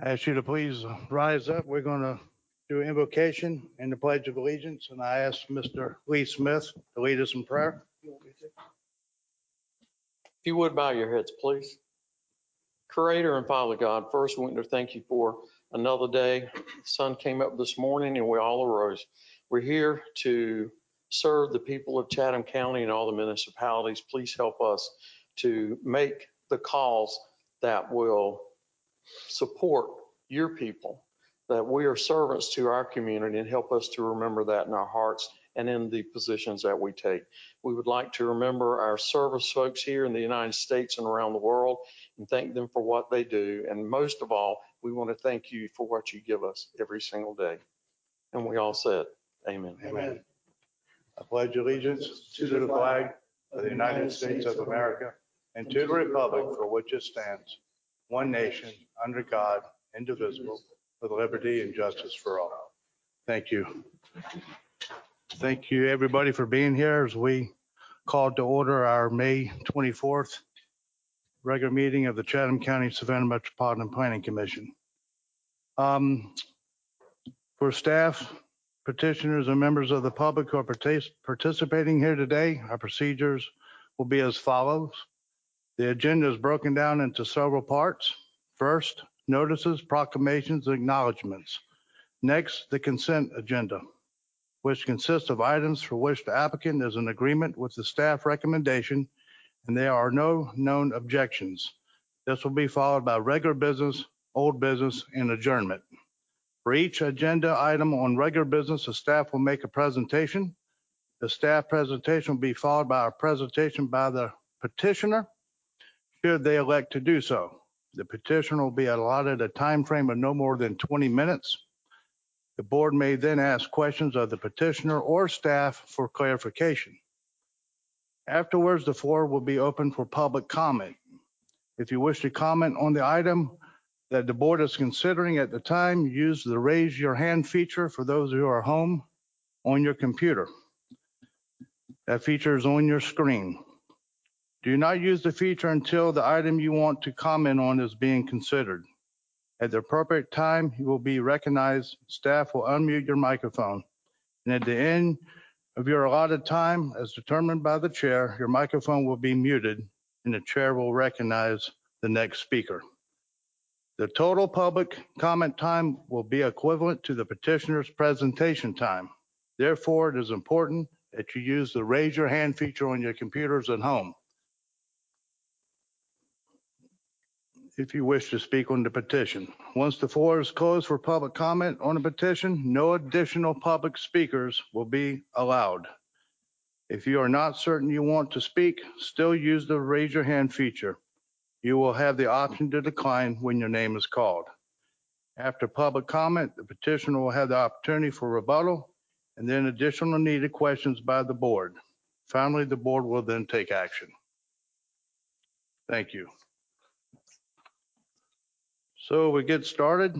I ask you to please rise up. We're going to do invocation and the Pledge of Allegiance, and I ask Mr. Lee Smith to lead us in prayer. If you would bow your heads, please. Creator and Father God, first we want to thank you for another day. The sun came up this morning and we all arose. We're here to serve the people of Chatham County and all the municipalities. Please help us to make the calls that will support your people, that we are servants to our community, and help us to remember that in our hearts and in the positions that we take. We would like to remember our service folks here in the United States and around the world and thank them for what they do. And most of all, we want to thank you for what you give us every single day. And we all said, amen. Amen. I pledge allegiance to the flag of the United States of America and to the republic for which it stands, one nation, under God, indivisible, with liberty and justice for all. Thank you. Thank you, everybody, for being here as we called to order our May 24th regular meeting of the Chatham County Savannah Metropolitan Planning Commission. For staff, petitioners, and members of the public who are participating here today, our procedures will be as follows. The agenda is broken down into several parts. First, notices, proclamations, and acknowledgements. Next, the consent agenda, which consists of items for which the applicant is in agreement with the staff recommendation and there are no known objections. This will be followed by regular business, old business, and adjournment. For each agenda item on regular business, the staff will make a presentation. The staff presentation will be followed by a presentation by the petitioner, should they elect to do so. The petitioner will be allotted a time frame of no more than 20 minutes. The board may then ask questions of the petitioner or staff for clarification. Afterwards, the floor will be open for public comment. If you wish to comment on the item that the board is considering at the time, use the raise your hand feature for those who are home on your computer. That feature is on your screen. Do not use the feature until the item you want to comment on is being considered. At the appropriate time, you will be recognized. Staff will unmute your microphone. And at the end of your allotted time, as determined by the chair, your microphone will be muted and the chair will recognize the next speaker. The total public comment time will be equivalent to the petitioner's presentation time. Therefore, it is important that you use the raise your hand feature on your computers at home if you wish to speak on the petition. Once the floor is closed for public comment on the petition, no additional public speakers will be allowed. If you are not certain you want to speak, still use the raise your hand feature. You will have the option to decline when your name is called. After public comment, the petitioner will have the opportunity for rebuttal and then additional needed questions by the board. Finally, the board will then take action. Thank you. So we get started.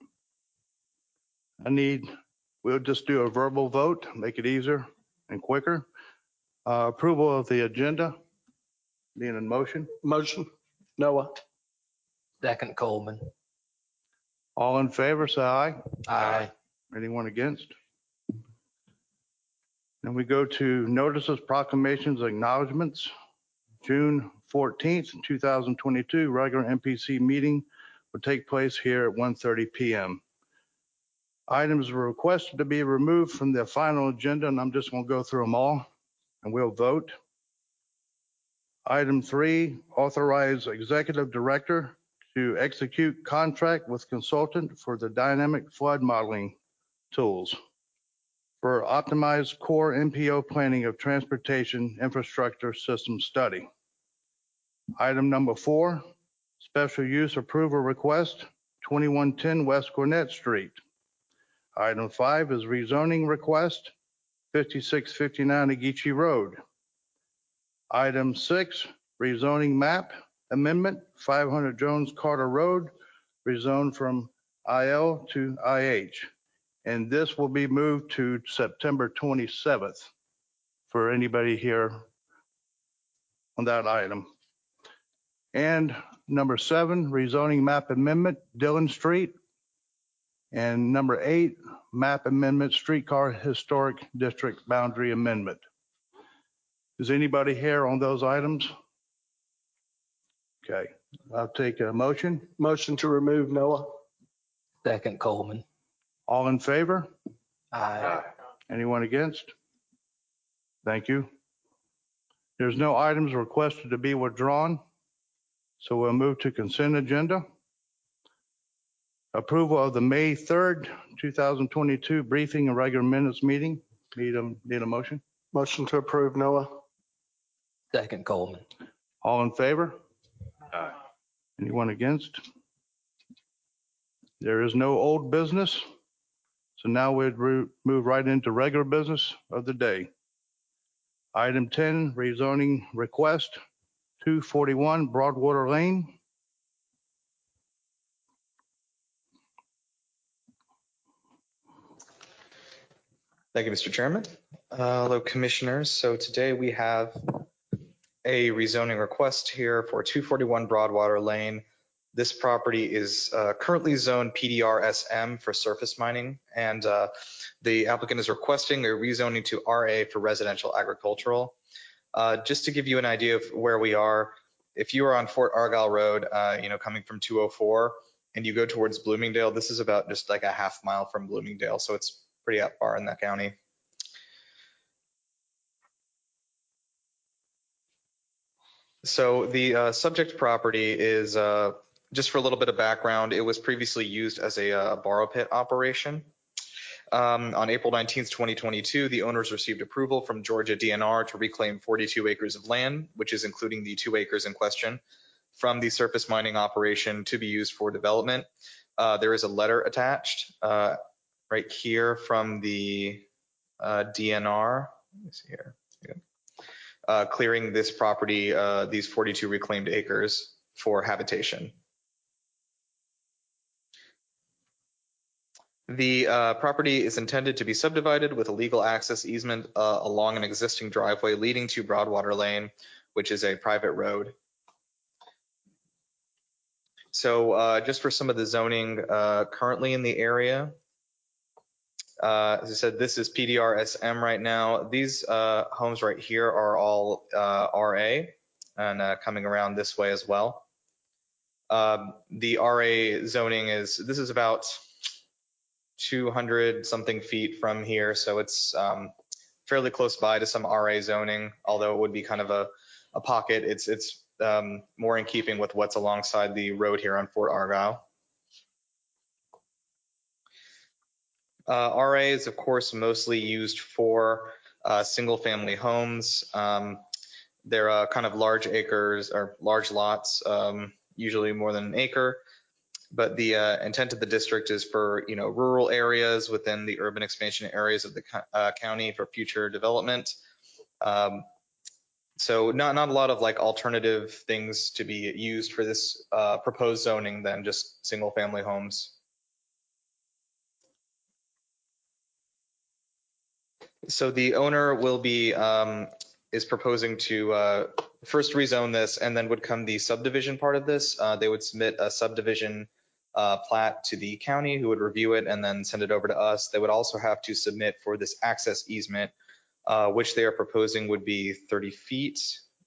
We'll just do a verbal vote, make it easier and quicker. Approval of the agenda, being in motion. Motion, Noah. Second, Coleman. All in favor, say aye. Aye. Anyone against? Then we go to notices, proclamations, acknowledgements. June 14th, 2022, regular MPC meeting will take place here at 1:30 p.m. Items were requested to be removed from the final agenda, and I'm just going to go through them all, and we'll vote. Item 3, authorize executive director to execute contract with consultant for the dynamic flood modeling tools for optimized core NPO planning of transportation infrastructure system study. Item number 4, special use approval request, 2110 West Gwinnett Street. Item 5 is rezoning request, 5659 Ageechee Road. Item 6, rezoning map amendment, 500 Jones Carter Road, rezoned from IL to IH. And this will be moved to September 27th for anybody here on that item. And number 7, rezoning map amendment, Dillon Street. And number 8, map amendment, Streetcar Historic District Boundary Amendment. Is anybody here on those items? Okay, I'll take a motion. Motion to remove Noah. Second Coleman. All in favor? Aye. Anyone against? Thank you. There's no items requested to be withdrawn, so we'll move to consent agenda. Approval of the May 3rd, 2022 briefing and regular minutes meeting. Need a motion? Motion to approve Noah. Second Coleman. All in favor? Aye. Anyone against? There is no old business. So now we'd move right into regular business of the day. Item 10, rezoning request, 241 Broadwater Lane. Thank you, Mr. Chairman. Hello, commissioners. So today we have a rezoning request here for 241 Broadwater Lane. This property is currently zoned PDR SM for surface mining, and the applicant is requesting a rezoning to RA for residential agricultural. Just to give you an idea of where we are, if you are on Fort Argyle Road, coming from 204, and you go towards Bloomingdale, this is about just like a half mile from Bloomingdale, so it's pretty up far in that county. So the subject property is, just for a little bit of background, it was previously used as a borrow pit operation. On April 19th, 2022, the owners received approval from Georgia DNR to reclaim 42 acres of land, which is including the 2 acres in question, from the surface mining operation to be used for development. There is a letter attached right here from the DNR. Let me see here. Clearing this property, these 42 reclaimed acres for habitation. The property is intended to be subdivided with a legal access easement along an existing driveway leading to Broadwater Lane, which is a private road. So just for some of the zoning currently in the area, as I said, this is PDR SM right now. These homes right here are all RA and coming around this way as well. The RA zoning this is about 200 something feet from here, so it's fairly close by to some RA zoning, although it would be kind of a pocket. It's more in keeping with what's alongside the road here on Fort Argyle. RA is, of course, mostly used for single family homes. They're kind of large acres or large lots, usually more than an acre. But the intent of the district is for rural areas within the urban expansion areas of the county for future development. So not a lot of like alternative things to be used for this proposed zoning than just single family homes. So the owner will be is proposing to first rezone this, and then would come the subdivision part of this. They would submit a subdivision plat to the county, who would review it and then send it over to us. They would also have to submit for this access easement, which they are proposing would be 30 feet.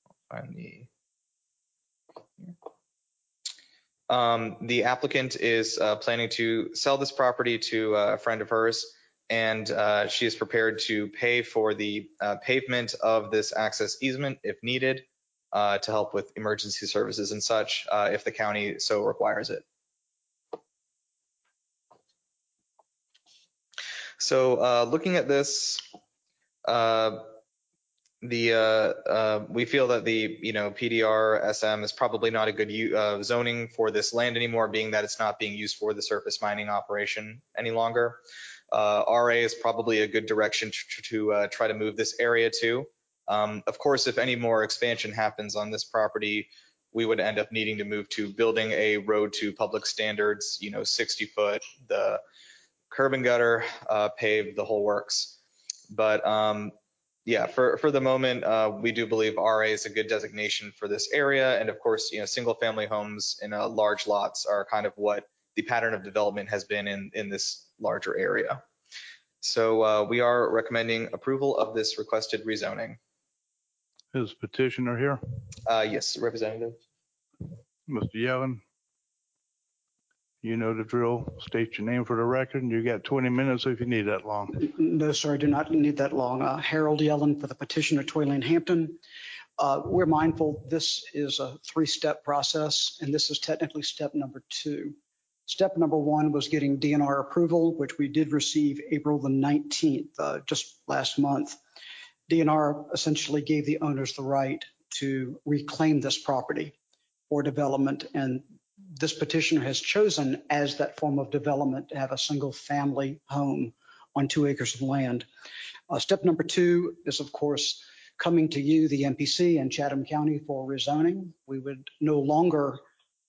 The applicant is planning to sell this property to a friend of hers, and she is prepared to pay for the pavement of this access easement if needed to help with emergency services and such if the county so requires it. So looking at this, we feel that the PDR SM is probably not a good zoning for this land anymore, being that it's not being used for the surface mining operation any longer. RA is probably a good direction to try to move this area to. Of course, if any more expansion happens on this property, we would end up needing to move to building a road to public standards, 60 foot, the curb and gutter, paved, the whole works. But Yeah, for the moment, we do believe RA is a good designation for this area. And of course, single family homes in large lots are kind of what the pattern of development has been in this larger area. So we are recommending approval of this requested rezoning. Is petitioner here? Yes, Representative. Mr. Yellen? You know the drill. State your name for the record, and you got 20 minutes if you need that long. No, sir, I do not need that long. Harold Yellen for the petitioner, Toyland Hampton. We're mindful this is a three-step process, and this is technically step number 2. Step number 1 was getting DNR approval, which we did receive April the 19th, just last month. DNR essentially gave the owners the right to reclaim this property for development, and this petitioner has chosen as that form of development to have a single family home on 2 acres of land. Step number 2 is, of course, coming to you, the MPC and Chatham County, for rezoning. We no longer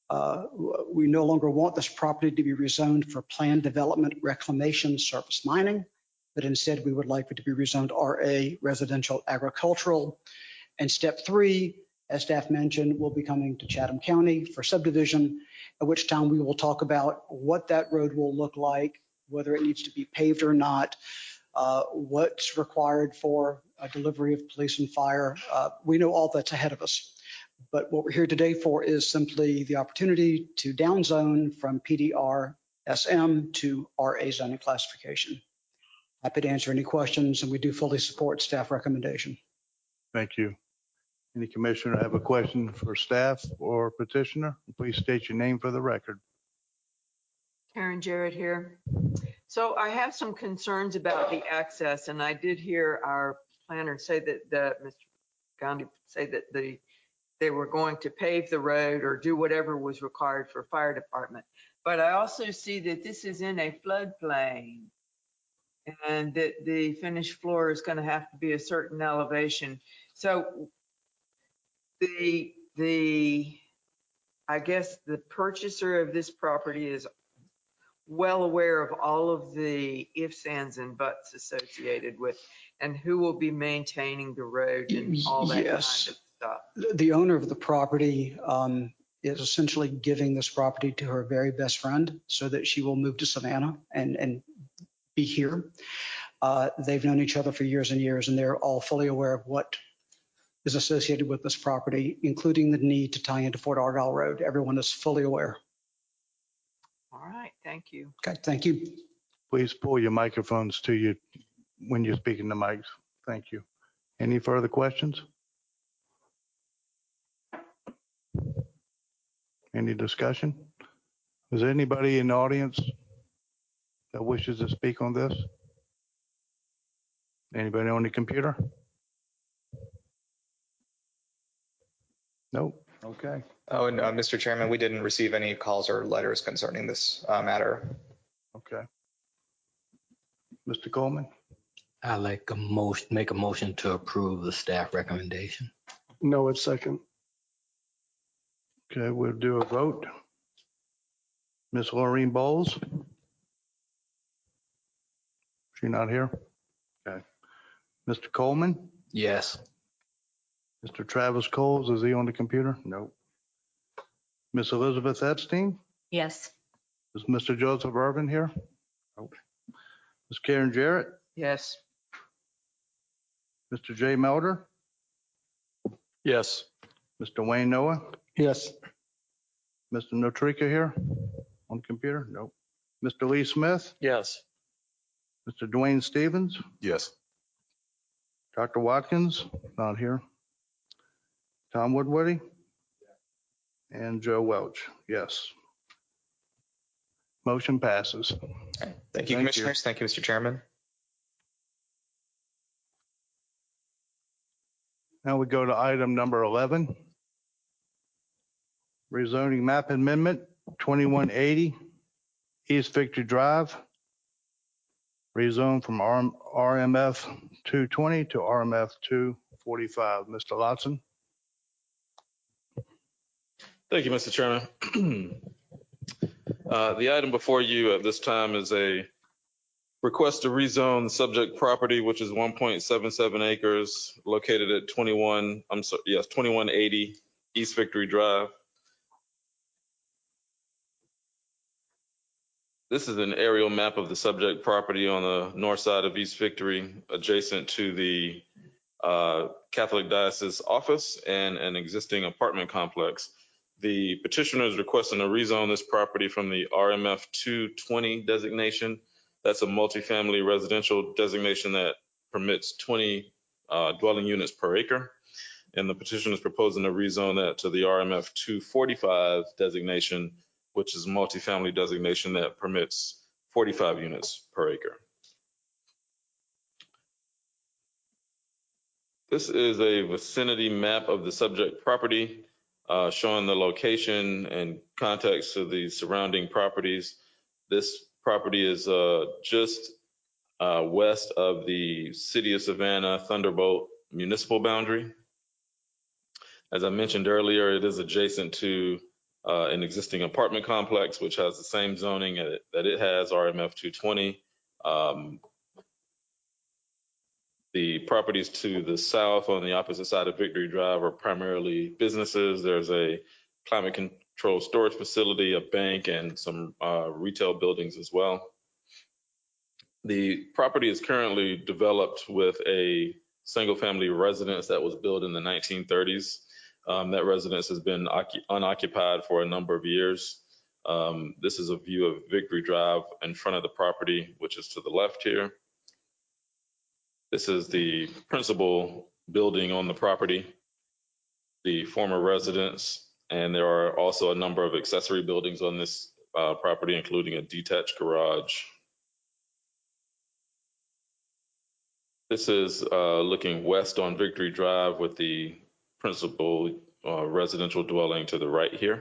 want this property to be rezoned for planned development, reclamation, surface mining, but instead we would like it to be rezoned RA, residential agricultural. And step 3, as staff mentioned, will be coming to Chatham County for subdivision, at which time we will talk about what that road will look like, whether it needs to be paved or not, what's required for a delivery of police and fire. We know all that's ahead of us. But what we're here today for is simply the opportunity to downzone from PDR SM to RA zoning classification. Happy to answer any questions, and we do fully support staff recommendation. Thank you. Any commissioner have a question for staff or petitioner? Please state your name for the record. Karen Jarrett here. So I have some concerns about the access, and I did hear our planner say that Mr. Gandhi say that they were going to pave the road or do whatever was required for fire department. But I also see that this is in a floodplain, and that the finished floor is going to have to be a certain elevation. So I guess the purchaser of this property is well aware of all of the ifs, ands, and buts associated with, and who will be maintaining the road and all that kind of stuff. The owner of the property is essentially giving this property to her very best friend so that she will move to Savannah and be here. They've known each other for years and years, and they're all fully aware of what is associated with this property, including the need to tie into Fort Argyle Road. Everyone is fully aware. All right, thank you. Okay, thank you. Please pull your microphones to you when you're speaking to mics. Thank you. Any further questions? Any discussion? Is there anybody in the audience that wishes to speak on this? Anybody on the computer? Nope. Okay. Oh, and Mr. Chairman, we didn't receive any calls or letters concerning this matter. Okay. Mr. Coleman? I like make a motion to approve the staff recommendation. Noah, second. Okay, we'll do a vote. Miss Laureen Bowles? She not here? Okay. Mr. Coleman? Yes. Mr. Travis Coles, is he on the computer? Nope. Miss Elizabeth Epstein? Yes. Is Mr. Joseph Irvin here? Nope. Miss Karen Jarrett? Yes. Mr. Jay Melder? Yes. Mr. Wayne Noah? Yes. Mr. Notrika here on the computer? Nope. Mr. Lee Smith? Yes. Mr. Dwayne Stevens? Yes. Dr. Watkins? Not here. Tom Woodward? And Joe Welch? Yes. Motion passes. Okay. Thank you, Thank you. Commissioners. Thank you, Mr. Chairman. Now we go to item number 11. Rezoning map amendment 2180 East Victory Drive. Rezone from RMF 220 to RMF 245. Mr. Lotson? Thank you, Mr. Chairman. The item before you at this time is a Request to rezone the subject property, which is 1.77 acres located at 2180 East Victory Drive. This is an aerial map of the subject property on the north side of East Victory, adjacent to the Catholic Diocese office and an existing apartment complex. The petitioner is requesting to rezone this property from the RMF 220 designation. That's a multifamily residential designation that permits 20 dwelling units per acre. And the petitioner is proposing to rezone that to the RMF 245 designation, which is multifamily designation that permits 45 units per acre. This is a vicinity map of the subject property, showing the location and context of the surrounding properties. This property is just west of the City of Savannah Thunderbolt municipal boundary. As I mentioned earlier, it is adjacent to an existing apartment complex, which has the same zoning that it has, RMF 220. The properties to the south on the opposite side of Victory Drive are primarily businesses. There's a climate control storage facility, a bank, and some retail buildings as well. The property is currently developed with a single family residence that was built in the 1930s. That residence has been unoccupied for a number of years. This is a view of Victory Drive in front of the property, which is to the left here. This is the principal building on the property, the former residence, and there are also a number of accessory buildings on this property, including a detached garage. This is looking west on Victory Drive with the principal residential dwelling to the right here.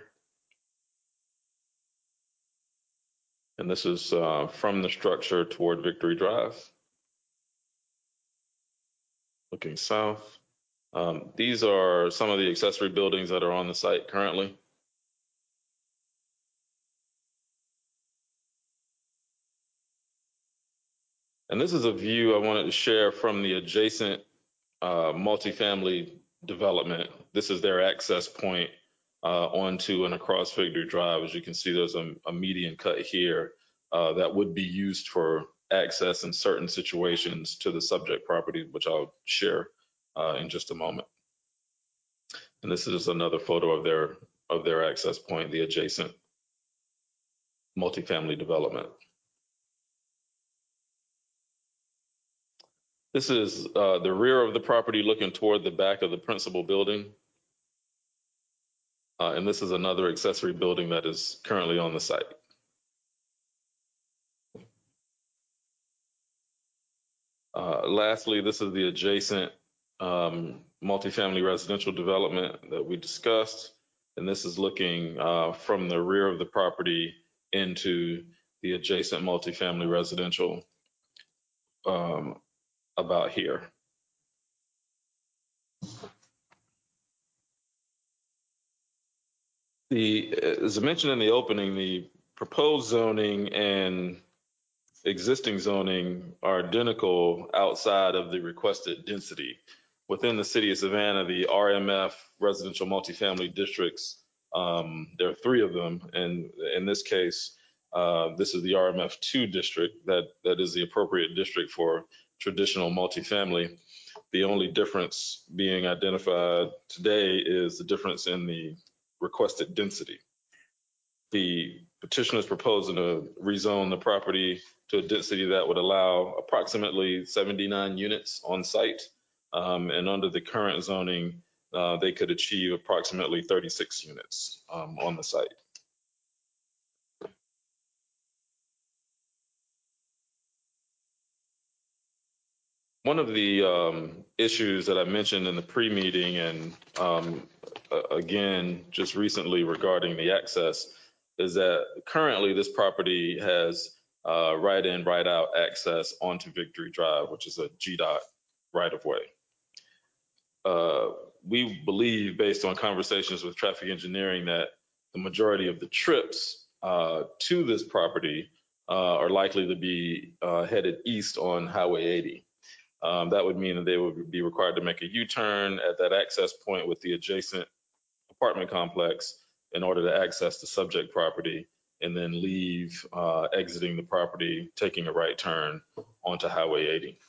And this is from the structure toward Victory Drive. Looking south. These are some of the accessory buildings that are on the site currently. And this is a view I wanted to share from the adjacent multifamily development. This is their access point onto and across Victory Drive. As you can see, there's a median cut here that would be used for access in certain situations to the subject property, which I'll share in just a moment. And this is another photo of their access point, the adjacent multifamily development. This is the rear of the property looking toward the back of the principal building. And this is another accessory building that is currently on the site. Lastly, this is the adjacent multifamily residential development that we discussed. And this is looking from the rear of the property into the adjacent multifamily residential about here. As I mentioned in the opening, the proposed zoning and existing zoning are identical outside of the requested density. Within the City of Savannah, the RMF residential multifamily districts, there are 3 of them. And in this case, this is the RMF 2 district that is the appropriate district for traditional multifamily. The only difference being identified today is the difference in the requested density. The petitioner is proposing to rezone the property to a density that would allow approximately 79 units on site. And under the current zoning, they could achieve approximately 36 units on the site. One of the issues that I mentioned in the pre-meeting and again, just recently regarding the access is that currently this property has right in, right out access onto Victory Drive, which is a GDOT right of way. We believe, based on conversations with traffic engineering, that the majority of the trips to this property are likely to be headed east on Highway 80. That would mean that they would be required to make a U-turn at that access point with the adjacent apartment complex in order to access the subject property, and then leave, exiting the property, taking a right turn onto Highway 80.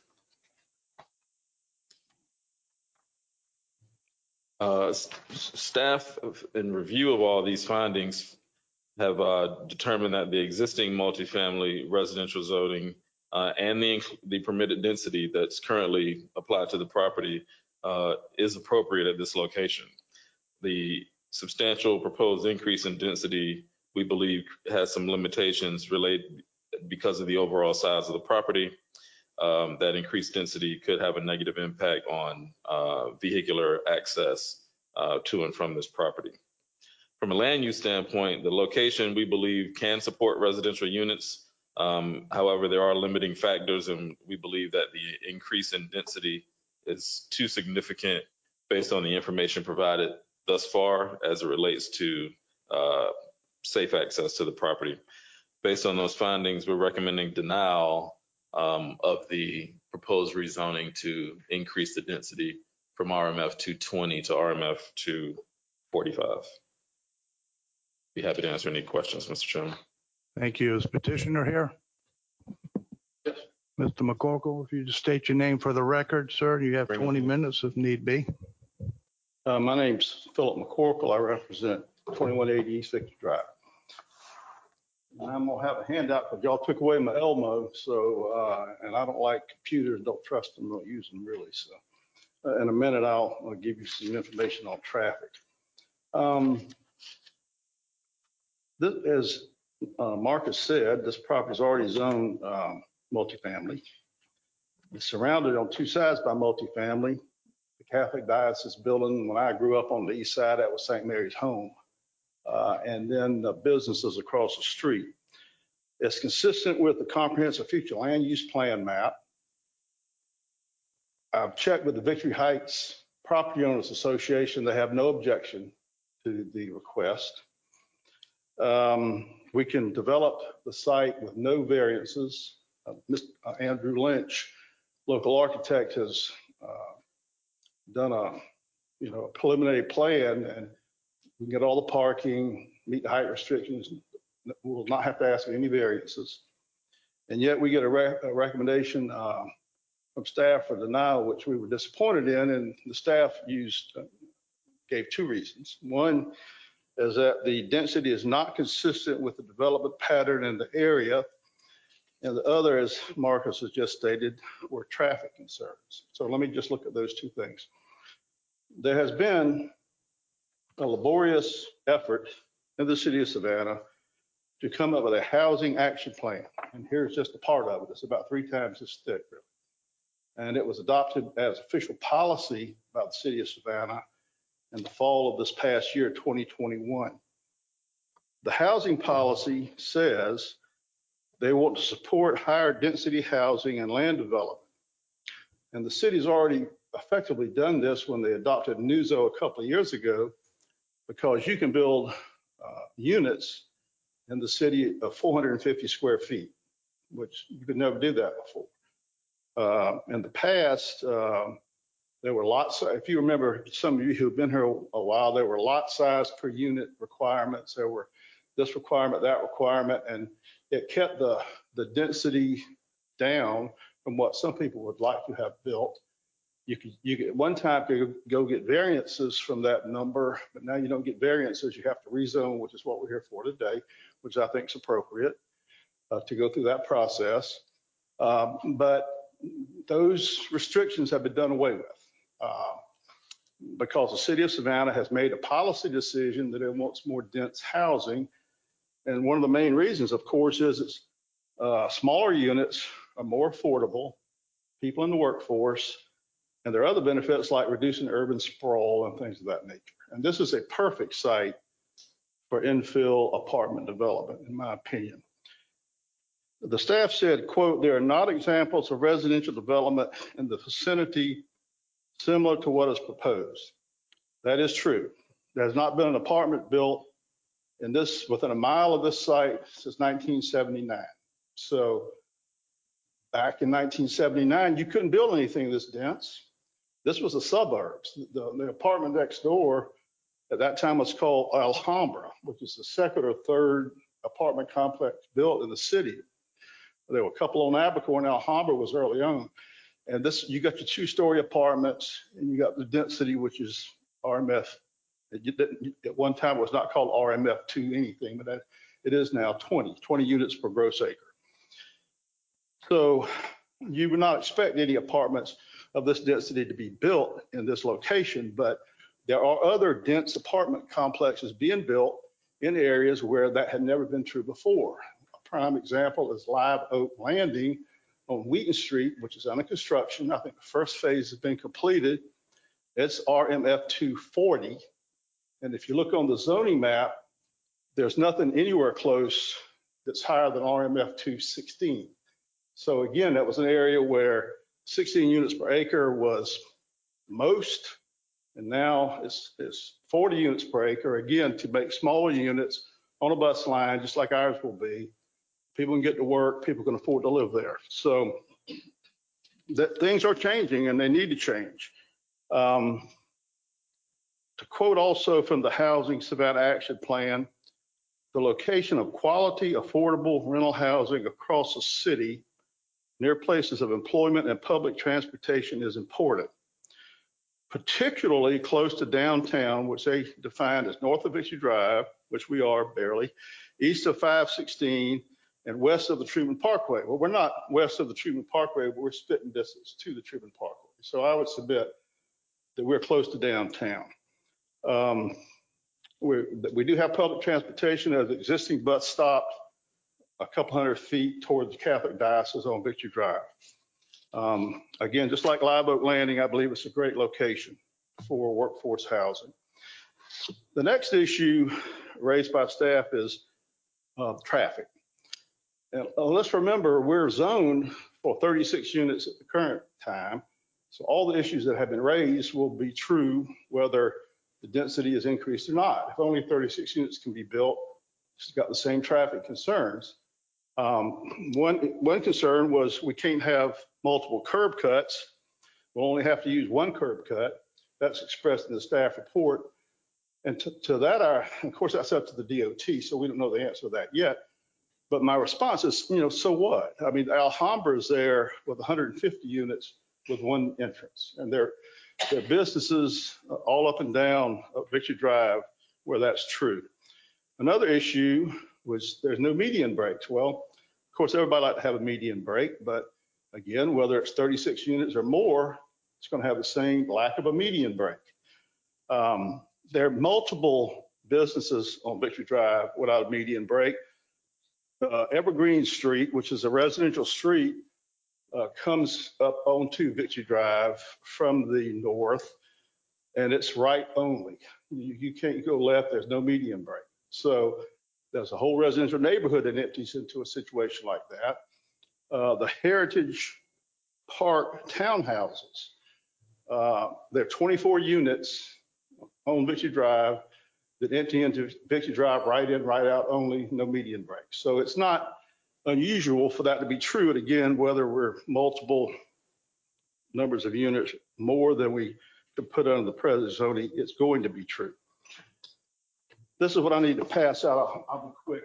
Staff, in review of all these findings, have determined that the existing multifamily residential zoning and the permitted density that's currently applied to the property is appropriate at this location. The substantial proposed increase in density, we believe, has some limitations related because of the overall size of the property. That increased density could have a negative impact on vehicular access to and from this property. From a land use standpoint, the location, we believe, can support residential units. However, there are limiting factors, and we believe that the increase in density is too significant based on the information provided thus far as it relates to safe access to the property. Based on those findings, we're recommending denial of the proposed rezoning to increase the density from RMF 220 to RMF 245. Be happy to answer any questions, Mr. Chairman. Thank you. Is petitioner here? Yes. Mr. McCorkle, if you just state your name for the record, sir, you have 20 minutes if need be. My name's Philip McCorkle. I represent 2180 East Victor Drive. And I'm gonna have a handout because y'all took away my Elmo, so and I don't like computers, don't trust them, don't use them really. So in a minute, I'll give you some information on traffic. This, as Marcus said, this property is already zoned multifamily. It's surrounded on two sides by multifamily. The Catholic Diocese building, when I grew up on the east side, that was St. Mary's Home. And then the businesses across the street. It's consistent with the comprehensive future land use plan map. I've checked with the Victory Heights Property Owners Association. They have no objection to the request. We can develop the site with no variances. Mr. Andrew Lynch, local architect, has done a preliminary plan, and we can get all the parking, meet the height restrictions. We will not have to ask for any variances. And yet we get a recommendation from staff for denial, which we were disappointed in, and the staff gave two reasons. One is that the density is not consistent with the development pattern in the area. And the other, as Marcus has just stated, were traffic concerns. So let me just look at those two things. There has been a laborious effort in the city of Savannah to come up with a housing action plan. And here's just a part of it. It's about 3 times this thick, really. And it was adopted as official policy by the city of Savannah in the fall of this past year, 2021. The housing policy says they want to support higher density housing and land development. And the city's already effectively done this when they adopted NUZO a couple of years ago, because you can build units in the city of 450 square feet, which you could never do that before. In the past, there were lots, if you remember, some of you who've been here a while, there were lot size per unit requirements. There were this requirement, that requirement, and it kept the density down from what some people would like to have built. You could at one time go get variances from that number, but now you don't get variances. You have to rezone, which is what we're here for today, which I think is appropriate to go through that process. But those restrictions have been done away with because the city of Savannah has made a policy decision that it wants more dense housing. And one of the main reasons, of course, is it's smaller units are more affordable, people in the workforce, and there are other benefits like reducing urban sprawl and things of that nature. And this is a perfect site for infill apartment development, in my opinion. The staff said, quote, "There are not examples of residential development in the vicinity similar to what is proposed." That is true. There has not been an apartment built in this within a mile of this site since 1979. So back in 1979, you couldn't build anything this dense. This was the suburbs. The apartment next door at that time was called Alhambra, which is the second or third apartment complex built in the city. There were a couple on Abercorn, and Alhambra was early on. And this, you got your 2-story apartments, and you got the density, which is RMF. At one time, it was not called RMF2 anything, but it is now 20 units per gross acre. So you would not expect any apartments of this density to be built in this location, but there are other dense apartment complexes being built in areas where that had never been true before. A prime example is Live Oak Landing on Wheaton Street, which is under construction. I think the first phase has been completed. It's RMF 240. And if you look on the zoning map, there's nothing anywhere close that's higher than RMF 216. So again, that was an area where 16 units per acre was most, and now it's 40 units per acre, again, to make smaller units on a bus line, just like ours will be. People can get to work, people can afford to live there. So that things are changing and they need to change. To quote also from the Housing Savannah Action Plan, the location of quality, affordable rental housing across the city near places of employment and public transportation is important, particularly close to downtown, which they define as north of Victory Drive, which we are barely, east of 516, and west of the Truman Parkway. Well, we're not west of the Truman Parkway, but we're spitting distance to the Truman Parkway. So I would submit that we're close to downtown. We do have public transportation. There's an existing bus stop a couple hundred feet towards the Catholic Diocese on Victory Drive. Again, just like Live Oak Landing, I believe it's a great location for workforce housing. The next issue raised by staff is traffic. And let's remember, we're zoned for 36 units at the current time. So all the issues that have been raised will be true whether the density is increased or not. If only 36 units can be built, it's got the same traffic concerns. One concern was we can't have multiple curb cuts. We'll only have to use one curb cut. That's expressed in the staff report. And to that, of course, that's up to the DOT, so we don't know the answer to that yet. But my response is, so what? I mean, Alhambra is there with 150 units with one entrance, and there are businesses all up and down Victory Drive where that's true. Another issue was there's no median breaks. Well, of course, everybody like to have a median break, but again, whether it's 36 units or more, it's going to have the same lack of a median break. There are multiple businesses on Victory Drive without a median break. Evergreen Street, which is a residential street, comes up onto Victory Drive from the north, and it's right only. You can't go left, there's no median break. So there's a whole residential neighborhood that empties into a situation like that. The Heritage Park townhouses, there are 24 units on Victory Drive that empty into Victory Drive right in, right out only, no median break. So it's not unusual for that to be true. And again, whether we're multiple numbers of units more than we could put under the present zoning, it's going to be true. This is what I need to pass out. I'll be quick.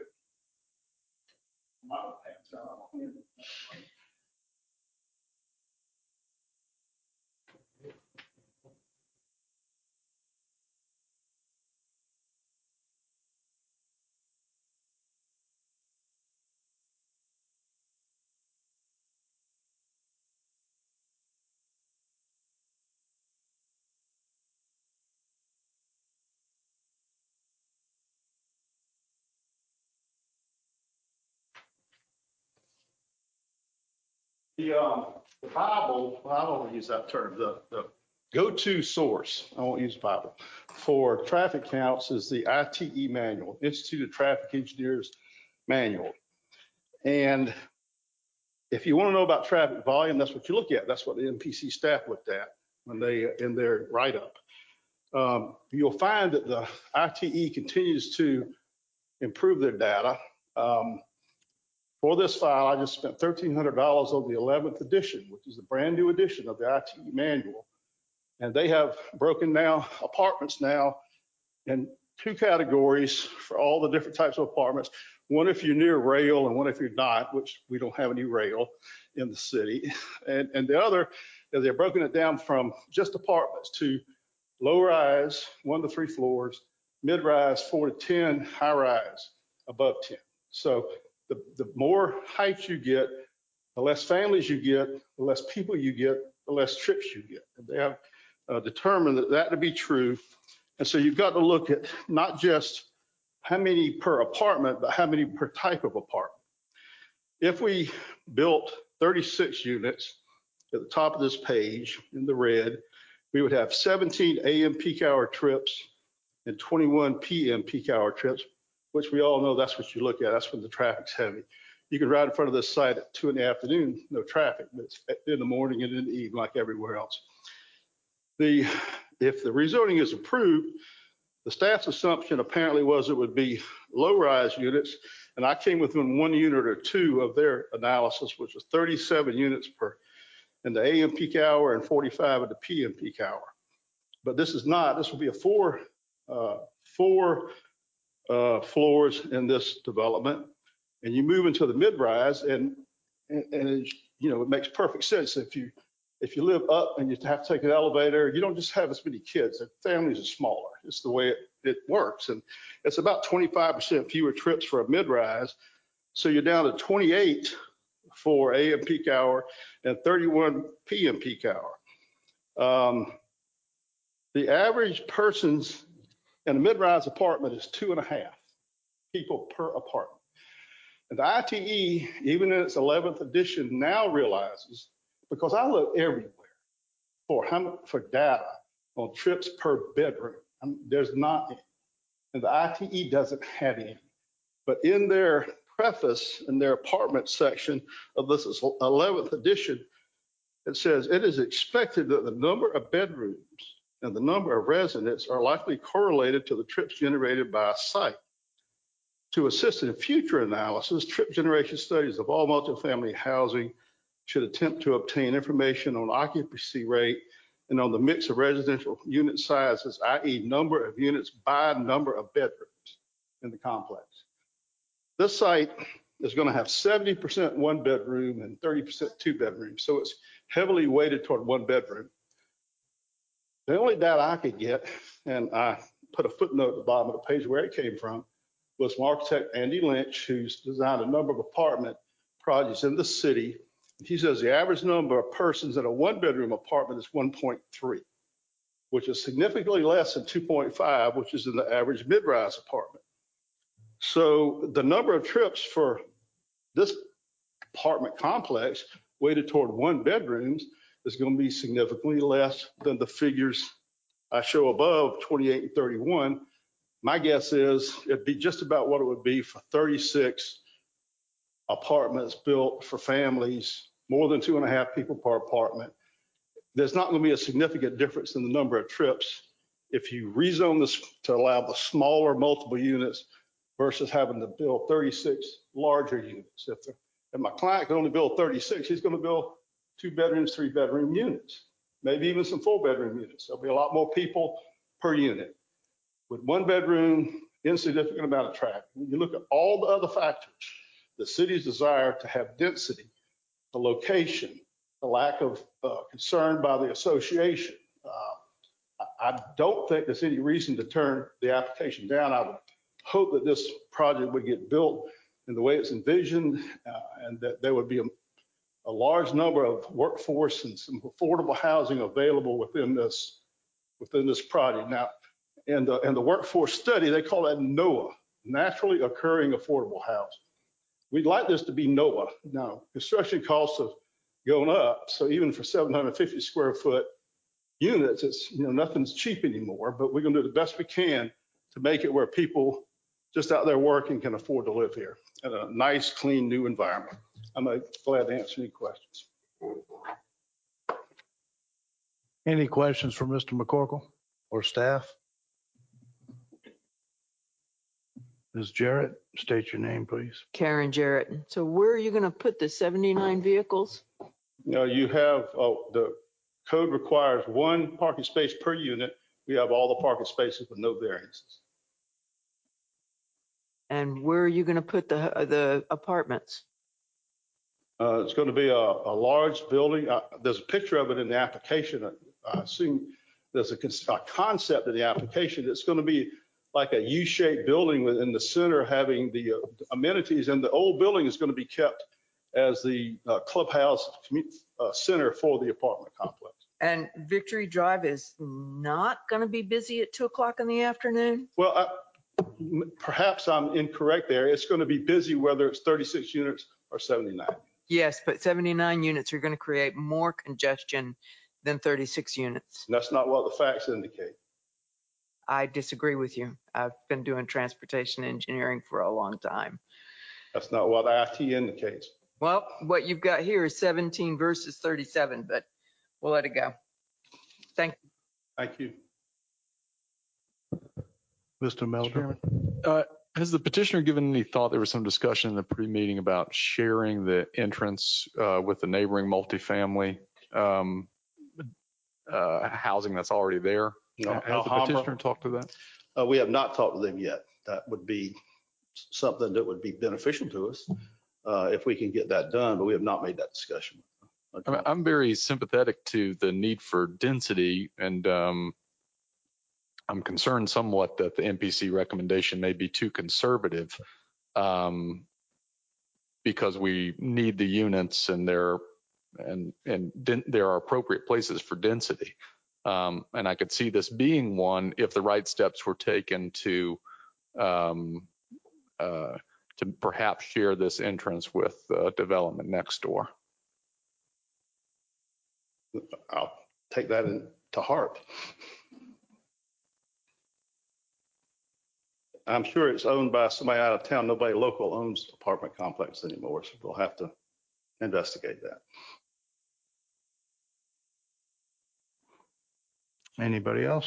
The Bible, well, I don't want to use that term, the go-to source, I won't use Bible, for traffic counts is the ITE manual, Institute of Traffic Engineers manual. And if you want to know about traffic volume, that's what you look at. That's what the MPC staff looked at when they, in their write-up. You'll find that the ITE continues to improve their data. For this file, I just spent $1,300 on the 11th edition, which is the brand new edition of the ITE manual. And they have broken down apartments now in 2 categories for all the different types of apartments. One if you're near rail and one if you're not, which we don't have any rail in the city. And the other is they're broken it down from just apartments to low rise, 1 to 3 floors, mid rise, 4 to 10, high rise, above 10. So the more height you get, the less families you get, the less people you get, the less trips you get. And they have determined that to be true. And so you've got to look at not just how many per apartment, but how many per type of apartment. If we built 36 units at the top of this page in the red, we would have 17 AM peak hour trips and 21 PM peak hour trips, which we all know that's what you look at. That's when the traffic's heavy. You can ride in front of this site at 2 in the afternoon, no traffic, but it's in the morning and in the evening like everywhere else. If the rezoning is approved, the staff's assumption apparently was it would be low-rise units, and I came within 1 unit or 2 of their analysis, which was 37 units per in the AM peak hour and 45 at the PM peak hour. But this is not. This will be a four floors in this development, and you move into the mid-rise, and you know, it makes perfect sense. If you live up and you have to take an elevator, you don't just have as many kids. The families are smaller. It's the way it works. And it's about 25% fewer trips for a mid-rise. So you're down to 28 for AM peak hour and 31 PM peak hour. The average persons in a mid-rise apartment is 2.5 people per apartment. And the ITE, even in its 11th edition, now realizes, because I look everywhere for data on trips per bedroom, there's not any. And the ITE doesn't have any. But in their preface, in their apartment section of this 11th edition, it says, it is expected that the number of bedrooms and the number of residents are likely correlated to the trips generated by a site. To assist in future analysis, trip generation studies of all multifamily housing should attempt to obtain information on occupancy rate and on the mix of residential unit sizes, i.e. number of units by number of bedrooms in the complex. This site is going to have 70% 1 bedroom and 30% 2 bedrooms. So it's heavily weighted toward 1 bedroom. The only data I could get, and I put a footnote at the bottom of the page where it came from, was from architect Andy Lynch, who's designed a number of apartment projects in the city. He says the average number of persons in a 1-bedroom apartment is 1.3, which is significantly less than 2.5, which is in the average mid-rise apartment. So the number of trips for this apartment complex weighted toward 1 bedrooms is going to be significantly less than the figures I show above, 28 and 31. My guess is it'd be just about what it would be for 36 apartments built for families, more than 2.5 people per apartment. There's not going to be a significant difference in the number of trips if you rezone this to allow the smaller multiple units versus having to build 36 larger units. If my client can only build 36, he's going to build 2 bedrooms, 3 bedroom units, maybe even some 4 bedroom units. There'll be a lot more people per unit. With 1 bedroom, insignificant amount of traffic. When you look at all the other factors, the city's desire to have density, the location, the lack of concern by the association, I don't think there's any reason to turn the application down. I would hope that this project would get built in the way it's envisioned, and that there would be a large number of workforce and some affordable housing available within this project. Now, and the workforce study, they call that NOAH, naturally occurring affordable housing. We'd like this to be NOAH. Now, construction costs have gone up, so even for 750 square foot units, it's, you know, nothing's cheap anymore, but we're going to do the best we can to make it where people just out there working can afford to live here in a nice, clean, new environment. I'm glad to answer any questions. Any questions for Mr. McCorkle or staff? Ms. Jarrett, state your name, please. Karen Jarrett. So where are you going to put the 79 vehicles? Now you have, the code requires one parking space per unit. We have all the parking spaces with no variances. And where are you going to put the apartments? It's going to be a large building. There's a picture of it in the application. I assume there's a concept in the application. It's going to be like a U-shaped building within the center having the amenities, and the old building is going to be kept as the clubhouse center for the apartment complex. And Victory Drive is not going to be busy at 2:00 in the afternoon? Well, perhaps I'm incorrect there. It's going to be busy whether it's 36 units or 79. Yes, but 79 units are going to create more congestion than 36 units. And that's not what the facts indicate. I disagree with you. I've been doing transportation engineering for a long time. That's not what IT indicates. Well, what you've got here is 17 versus 37, but we'll let it go. Thank you. Thank you. Mr. Melder. Has the petitioner given any thought? There was some discussion in the pre-meeting about sharing the entrance with the neighboring multifamily housing that's already there. No, Has the petitioner talked to that? We have not talked to them yet. That would be something that would be beneficial to us if we can get that done, but we have not made that discussion. I'm very sympathetic to the need for density, and I'm concerned somewhat that the MPC recommendation may be too conservative because we need the units and there are appropriate places for density. And I could see this being one if the right steps were taken to perhaps share this entrance with development next door. I'll take that to heart. I'm sure it's owned by somebody out of town. Nobody local owns apartment complex anymore, so we'll have to investigate that. Anybody else?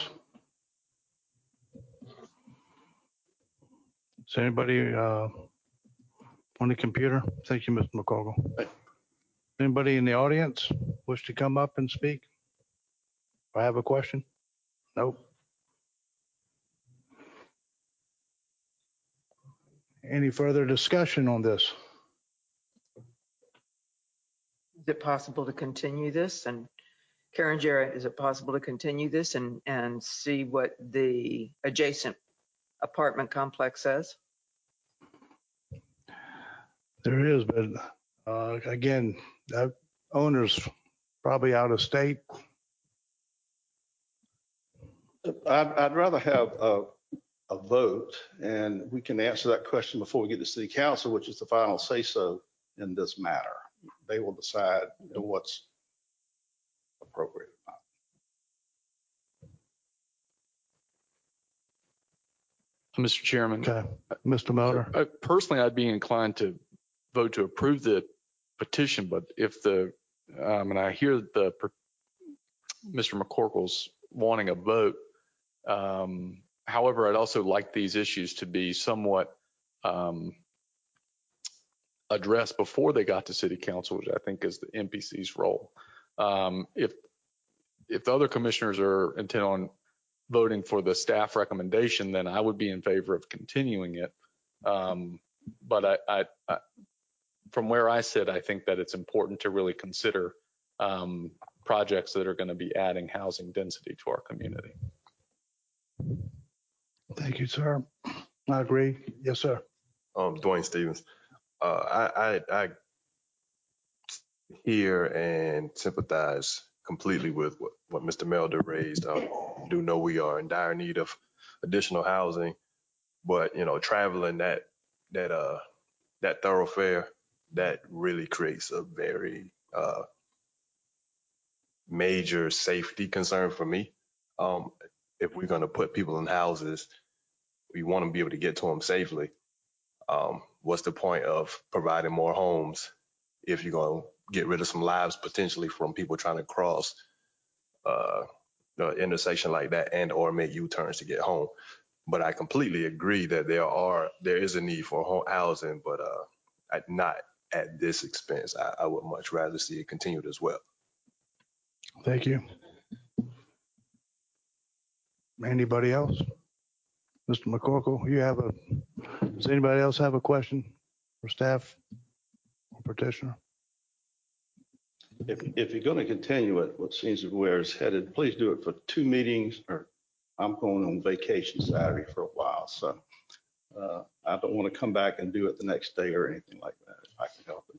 Is anybody on the computer? Thank you, Mr. McCorkle. Anybody in the audience wish to come up and speak? I have a question. Nope. Any further discussion on this? Is it possible to continue this? And Karen Jarrett, is it possible to continue this and see what the adjacent apartment complex says? There is, but again, that owner's probably out of state. I'd rather have a vote, and we can answer that question before we get to city council, which is the final say so in this matter. They will decide what's appropriate. Mr. Chairman. Okay, Mr. Melder. Personally, I'd be inclined to vote to approve the petition, but if and I hear Mr. McCorkle's wanting a vote. However, I'd also like these issues to be somewhat addressed before they got to city council, which I think is the MPC's role. If the other commissioners are intent on voting for the staff recommendation, then I would be in favor of continuing it. But I from where I sit, I think that it's important to really consider projects that are going to be adding housing density to our community. Thank you, sir. I agree. Yes, sir. Dwayne Stevens. I hear and sympathize completely with what Mr. Melder raised. I do know we are in dire need of additional housing, but traveling that thoroughfare, that really creates a very major safety concern for me. If we're going to put people in houses, we want to be able to get to them safely. What's the point of providing more homes if you're going to get rid of some lives potentially from people trying to cross the intersection like that and or make U-turns to get home? But I completely agree that there is a need for housing, but not at this expense. I would much rather see it continued as well. Thank you. Anybody else? Mr. McCorkle, does anybody else have a question for staff or petitioner? If you're going to continue it, what seems to be where it's headed, please do it for 2 meetings, or I'm going on vacation Saturday for a while. So I don't want to come back and do it the next day or anything like that, if I can help it.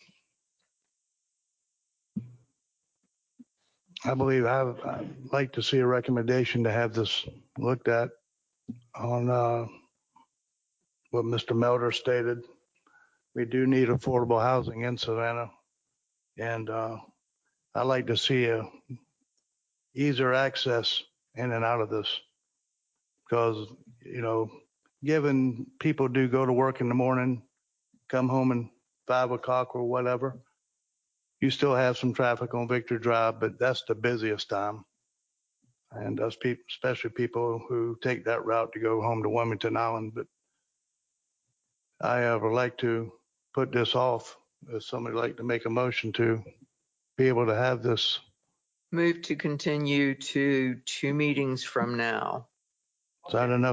I believe I'd like to see a recommendation to have this looked at on what Mr. Melder stated. We do need affordable housing in Savannah. And I'd like to see a easier access in and out of this. Because, given people do go to work in the morning, come home at 5 o'clock or whatever, you still have some traffic on Victor Drive, but that's the busiest time. And us people, especially people who take that route to go home to Wilmington Island. But I would like to put this off. If somebody would like to make a motion to be able to have this. Move to continue to 2 meetings from now. Is that enough?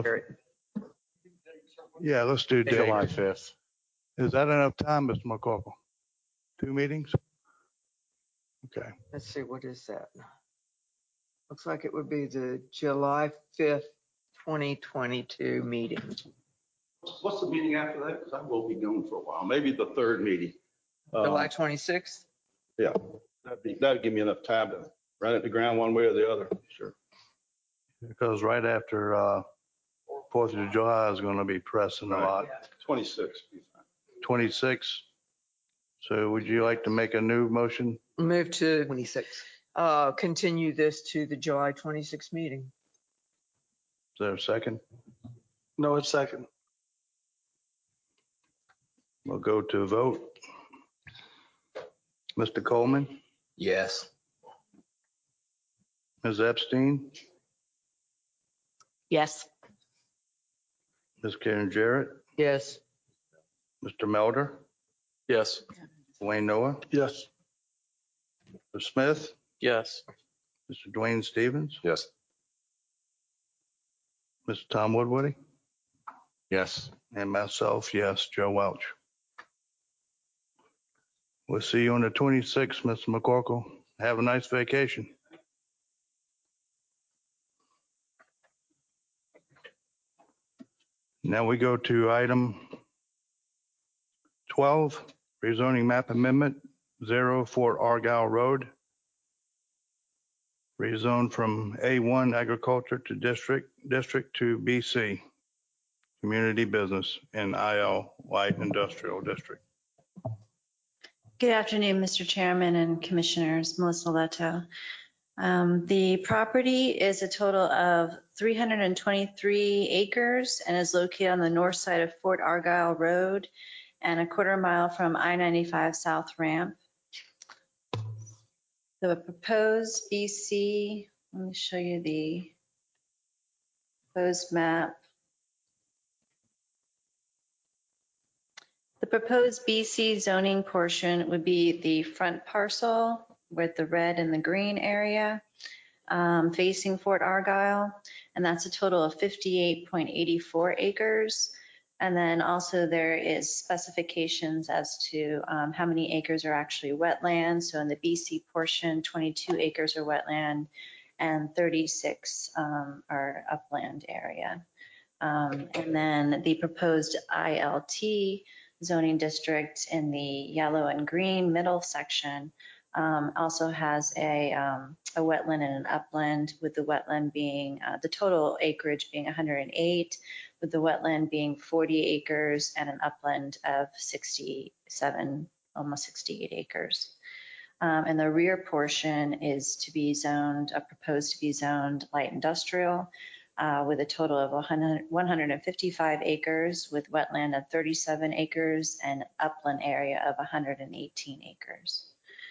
Yeah, let's do July date. 5th. Is that enough time, Mr. McCorkle? 2 meetings? Okay. Let's see, what is that? Looks like it would be the July 5th, 2022 meeting. What's the meeting after that? Because I will be gone for a while. Maybe the 3rd meeting. July 26th? Yeah, that'd give me enough time to run it to ground one way or the other. Sure. Because right after 4th of July is going to be pressing a lot. 26. 26. So would you like to make a new motion? Move to 26. Continue this to the July 26th meeting. Is there a second? No, it's second. We'll go to a vote. Mr. Coleman, Yes. Ms. Epstein, Yes. Ms. Karen Jarrett, Yes. Mr. Melder, Yes. Wayne Noah, Yes. Mr. Smith, Yes. Mr. Dwayne Stevens, Yes. Mr. Tom Woodward, Yes. and myself, yes, Joe Welch. We'll see you on the 26th, Mr. McCorkle. Have a nice vacation. Now we go to item 12, rezoning map amendment 0 Fort Argyle Road. Rezone from A1 agriculture to district to BC, community business in IL light industrial district. Good afternoon, Mr. Chairman and Commissioners. Melissa Leto. The property is a total of 323 acres and is located on the north side of Fort Argyle Road and a quarter mile from I-95 South Ramp. The proposed BC, let me show you the proposed map. The proposed BC zoning portion would be the front parcel with the red and the green area facing Fort Argyle, and that's a total of 58.84 acres. And then also there is specifications as to how many acres are actually wetland. So in the BC portion, 22 acres are wetland and 36 are upland area. And then the proposed ILT zoning district in the yellow and green middle section also has a wetland and an upland, with the wetland being, the total acreage being 108, with the wetland being 40 acres and an upland of 67, almost 68 acres. And the rear portion is to be zoned, proposed to be zoned light industrial, with a total of 155 acres, with wetland of 37 acres and upland area of 118 acres.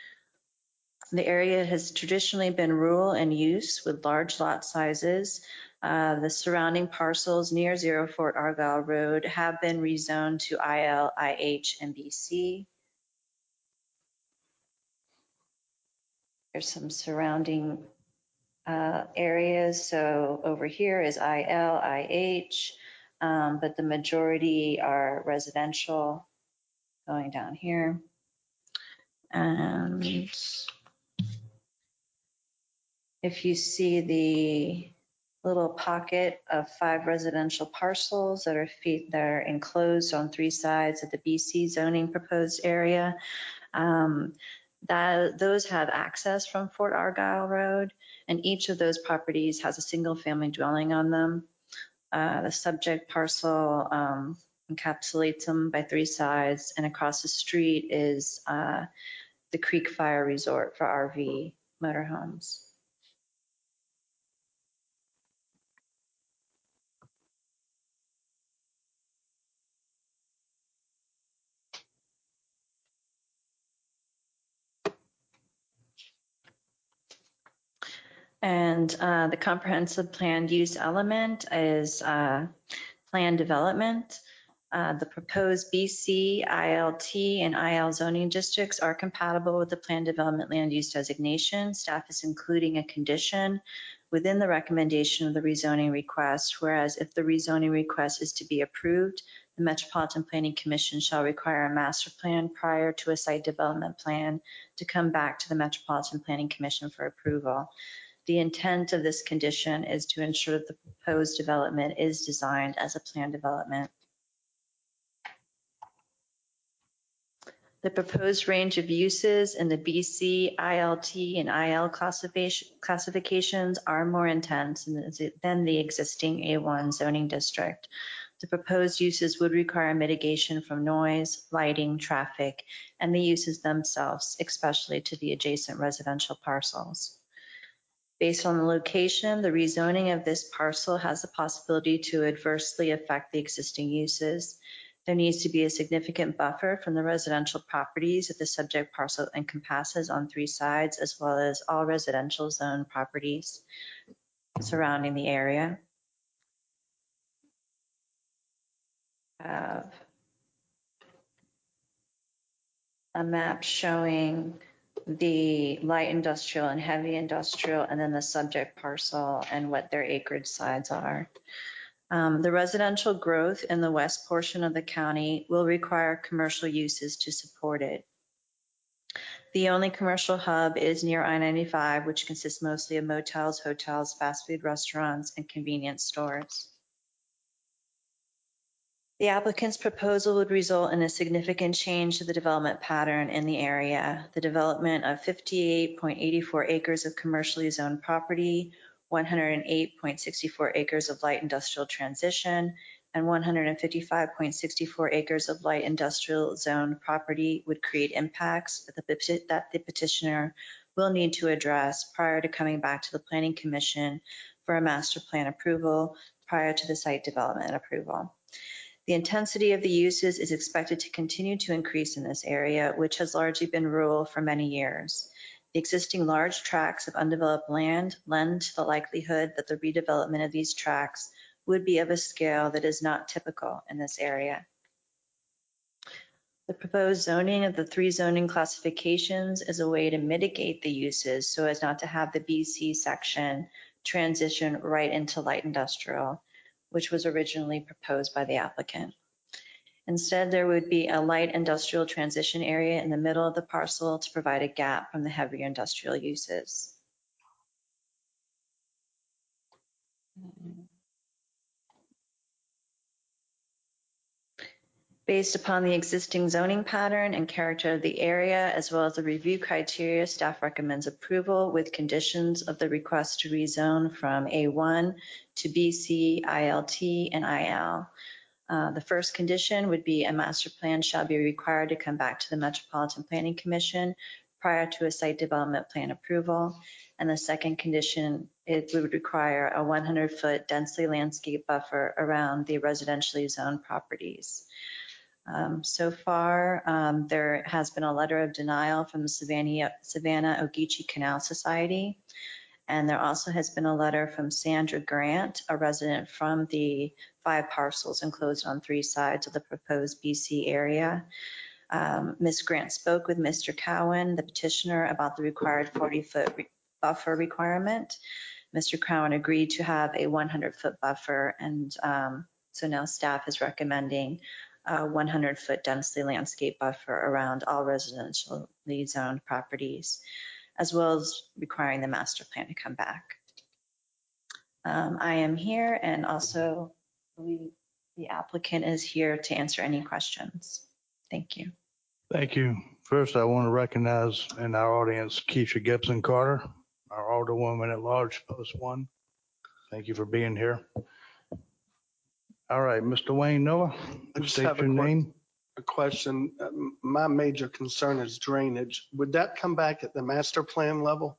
The area has traditionally been rural in use with large lot sizes, The surrounding parcels near 0 Fort Argyle Road have been rezoned to IL, IH, and BC. There's some surrounding areas. So over here is IL, IH, but the majority are residential going down here. And if you see the little pocket of 5 residential parcels that are enclosed on 3 sides of the BC zoning proposed area, those have access from Fort Argyle Road, and each of those properties has a single family dwelling on them. The subject parcel encapsulates them by 3 sides, and across the street is the Creek Fire Resort for RV motorhomes. And the comprehensive planned use element is plan development. The proposed BC, ILT, and IL zoning districts are compatible with the plan development land use designation. Staff is including a condition within the recommendation of the rezoning request, whereas if the rezoning request is to be approved, the Metropolitan Planning Commission shall require a master plan prior to a site development plan to come back to the Metropolitan Planning Commission for approval. The intent of this condition is to ensure that the proposed development is designed as a planned development. The proposed range of uses in the BC, ILT, and IL classifications are more intense than the existing A1 zoning district. The proposed uses would require mitigation from noise, lighting, traffic, and the uses themselves, especially to the adjacent residential parcels. Based on the location, the rezoning of this parcel has the possibility to adversely affect the existing uses. There needs to be a significant buffer from the residential properties that the subject parcel encompasses on 3 sides, as well as all residential zone properties surrounding the area. A map showing the light industrial and heavy industrial, and then the subject parcel and what their acreage sides are. The residential growth in the west portion of the county will require commercial uses to support it. The only commercial hub is near I-95, which consists mostly of motels, hotels, fast food restaurants, and convenience stores. The applicant's proposal would result in a significant change to the development pattern in the area. The development of 58.84 acres of commercially zoned property, 108.64 acres of light industrial transition, and 155.64 acres of light industrial zone property would create impacts that the petitioner will need to address prior to coming back to the Planning Commission for a master plan approval prior to the site development approval. The intensity of the uses is expected to continue to increase in this area, which has largely been rural for many years. The existing large tracts of undeveloped land lend to the likelihood that the redevelopment of these tracts would be of a scale that is not typical in this area. The proposed zoning of the 3 zoning classifications is a way to mitigate the uses so as not to have the BC section transition right into light industrial, which was originally proposed by the applicant. Instead, there would be a light industrial transition area in the middle of the parcel to provide a gap from the heavier industrial uses. Based upon the existing zoning pattern and character of the area, as well as the review criteria, staff recommends approval with conditions of the request to rezone from A1 to BC, ILT, and IL. The first condition would be a master plan shall be required to come back to the Metropolitan Planning Commission prior to a site development plan approval. And the second condition, it would require a 100-foot densely landscaped buffer around the residentially zoned properties. So far, there has been a letter of denial from the Savannah Ogeechee Canal Society. And there also has been a letter from Sandra Grant, a resident from the 5 parcels enclosed on 3 sides of the proposed BC area. Ms. Grant spoke with Mr. Cowan, the petitioner, about the required 40-foot buffer requirement. Mr. Cowan agreed to have a 100-foot buffer, and so now staff is recommending a 100-foot densely landscape buffer around all residentially zoned properties, as well as requiring the master plan to come back. I am here, and also the applicant is here to answer any questions. Thank you. Thank you. First, I want to recognize in our audience Keisha Gibson Carter, our Alderwoman at Large, Post 1. Thank you for being here. All right, Mr. Wayne Noah, I just state have your name. a question. My major concern is drainage. Would that come back at the master plan level?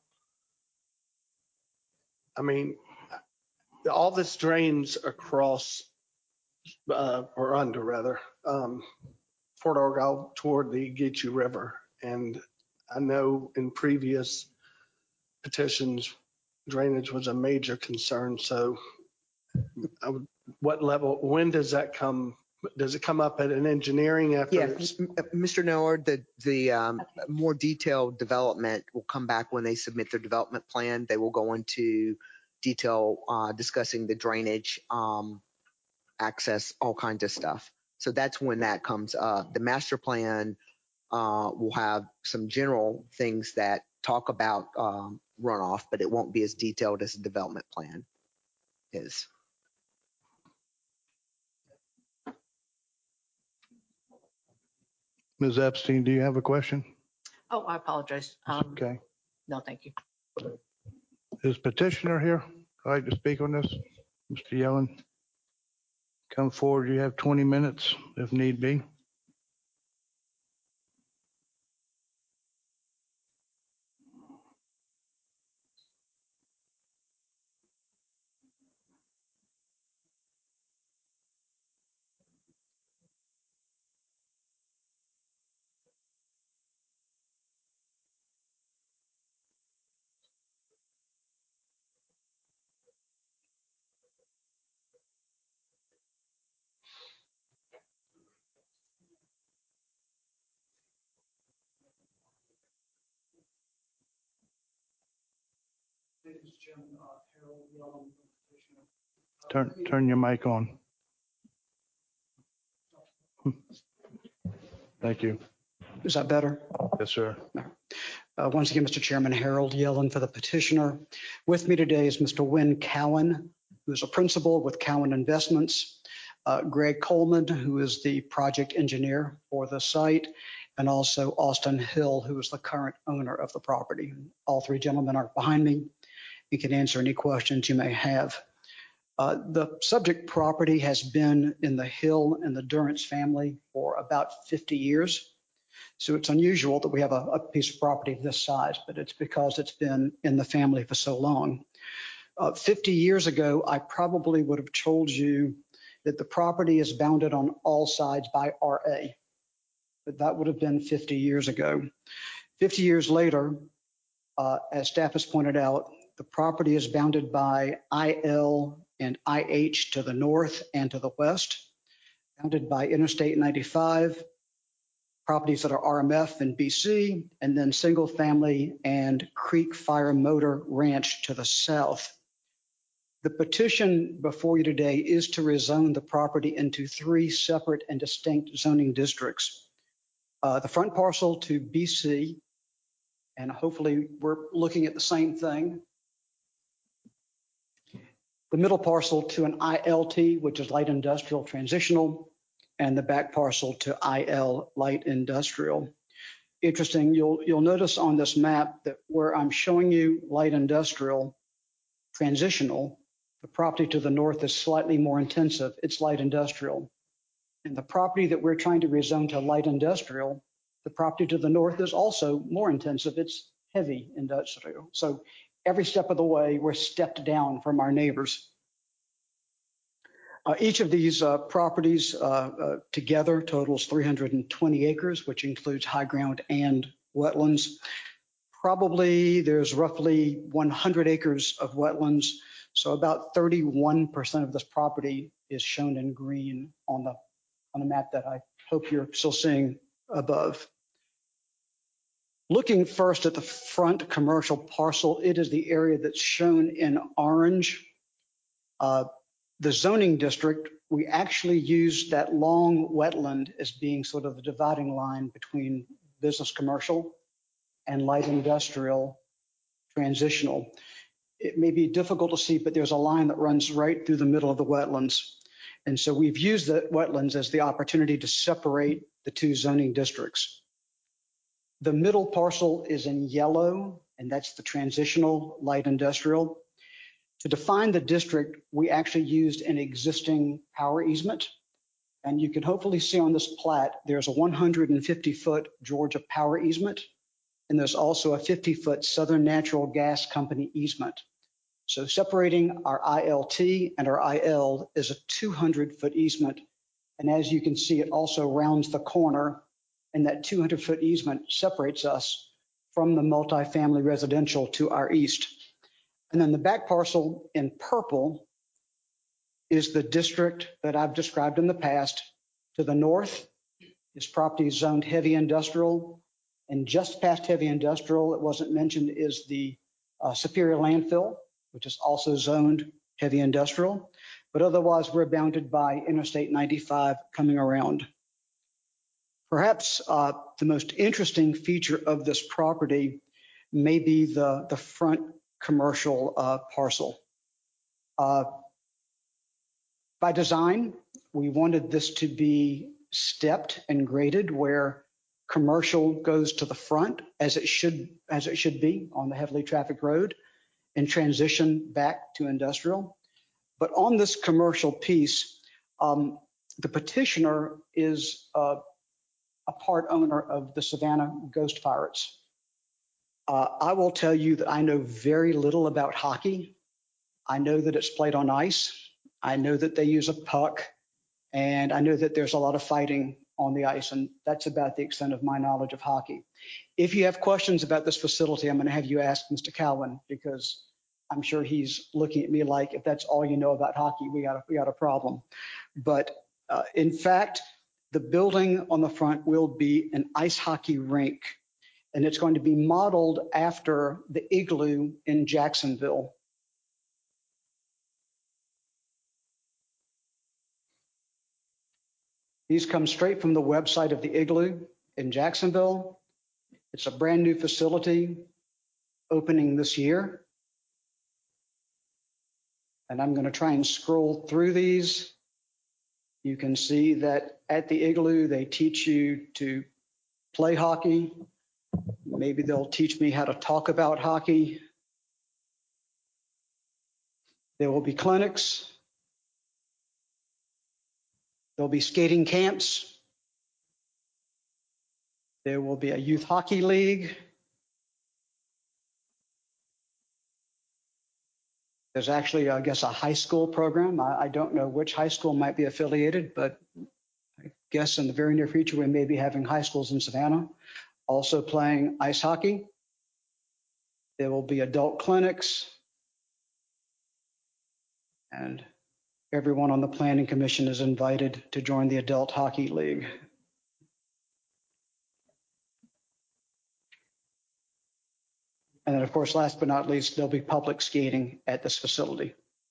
I mean, all this drains across, or under rather, Fort Argyle toward the Geechee River. And I know in previous petitions, drainage was a major concern. So what level, when does that come? Does it come up at an engineering after? Yeah, Mr. Noah, the more detailed development will come back when they submit their development plan. They will go into detail discussing the drainage, access, all kinds of stuff. So that's when that comes up. The master plan will have some general things that talk about runoff, but it won't be as detailed as the development plan is. Ms. Epstein, do you have a question? Oh, I apologize. Okay. No, thank you. Is petitioner here? I'd like to speak on this. Mr. Yellen, come forward. You have 20 minutes if need be. Turn your mic on. Thank you. Is that better? Yes, sir. Once again, Mr. Chairman, Harold Yellen for the petitioner. With me today is Mr. Wynn Cowan, who is a principal with Cowan Investments, Greg Coleman, who is the project engineer for the site, and also Austin Hill, who is the current owner of the property. All 3 gentlemen are behind me. You can answer any questions you may have. The subject property has been in the Hill and the Durrance family for about 50 years. So it's unusual that we have a piece of property of this size, but it's because it's been in the family for so long. 50 years ago, I probably would have told you that the property is bounded on all sides by RA, but that would have been 50 years ago. 50 years later, as staff has pointed out, the property is bounded by IL and IH to the north and to the west, bounded by Interstate 95, properties that are RMF in BC, and then single family and Creek Fire Motor Ranch to the south. The petition before you today is to rezone the property into 3 separate and distinct zoning districts. The front parcel to BC, and hopefully we're looking at the same thing. The middle parcel to an ILT, which is light industrial transitional, and the back parcel to IL light industrial. Interesting, you'll notice on this map that where I'm showing you light industrial transitional, the property to the north is slightly more intensive. It's light industrial. And the property that we're trying to rezone to light industrial, the property to the north is also more intensive. It's heavy industrial. So every step of the way, we're stepped down from our neighbors. Each of these properties together totals 320 acres, which includes high ground and wetlands. Probably there's roughly 100 acres of wetlands. So about 31% of this property is shown in green on the map that I hope you're still seeing above. Looking first at the front commercial parcel, it is the area that's shown in orange. The zoning district, we actually use that long wetland as being sort of the dividing line between business commercial and light industrial transitional. It may be difficult to see, but there's a line that runs right through the middle of the wetlands. And so we've used the wetlands as the opportunity to separate the two zoning districts. The middle parcel is in yellow, and that's the transitional light industrial. To define the district, we actually used an existing power easement. And you can hopefully see on this plat, there's a 150-foot Georgia power easement, and there's also a 50-foot Southern Natural Gas Company easement. So separating our ILT and our IL is a 200-foot easement. And as you can see, it also rounds the corner, and that 200-foot easement separates us from the multifamily residential to our east. And then the back parcel in purple is the district that I've described in the past. To the north is property zoned heavy industrial, and just past heavy industrial, it wasn't mentioned, is the Superior landfill, which is also zoned heavy industrial. But otherwise, we're bounded by Interstate 95 coming around. Perhaps the most interesting feature of this property may be the front commercial parcel. By design, we wanted this to be stepped and graded, where commercial goes to the front as it should be on the heavily trafficked road, and transition back to industrial. But on this commercial piece, the petitioner is a part owner of the Savannah Ghost Pirates. I will tell you that I know very little about hockey. I know that it's played on ice. I know that they use a puck, and I know that there's a lot of fighting on the ice, and that's about the extent of my knowledge of hockey. If you have questions about this facility, I'm going to have you ask Mr. Cowan, because I'm sure he's looking at me like, if that's all you know about hockey, we got a problem. But in fact, the building on the front will be an ice hockey rink, and it's going to be modeled after the Igloo in Jacksonville. These come straight from the website of the Igloo in Jacksonville. It's a brand new facility opening this year. And I'm going to try and scroll through these. You can see that at the Igloo, they teach you to play hockey. Maybe they'll teach me how to talk about hockey. There will be clinics. There'll be skating camps. There will be a youth hockey league. There's actually, I guess, a high school program. I don't know which high school might be affiliated, but I guess in the very near future, we may be having high schools in Savannah also playing ice hockey. There will be adult clinics, and everyone on the Planning Commission is invited to join the Adult Hockey League. And then, of course, last but not least, there'll be public skating at this facility.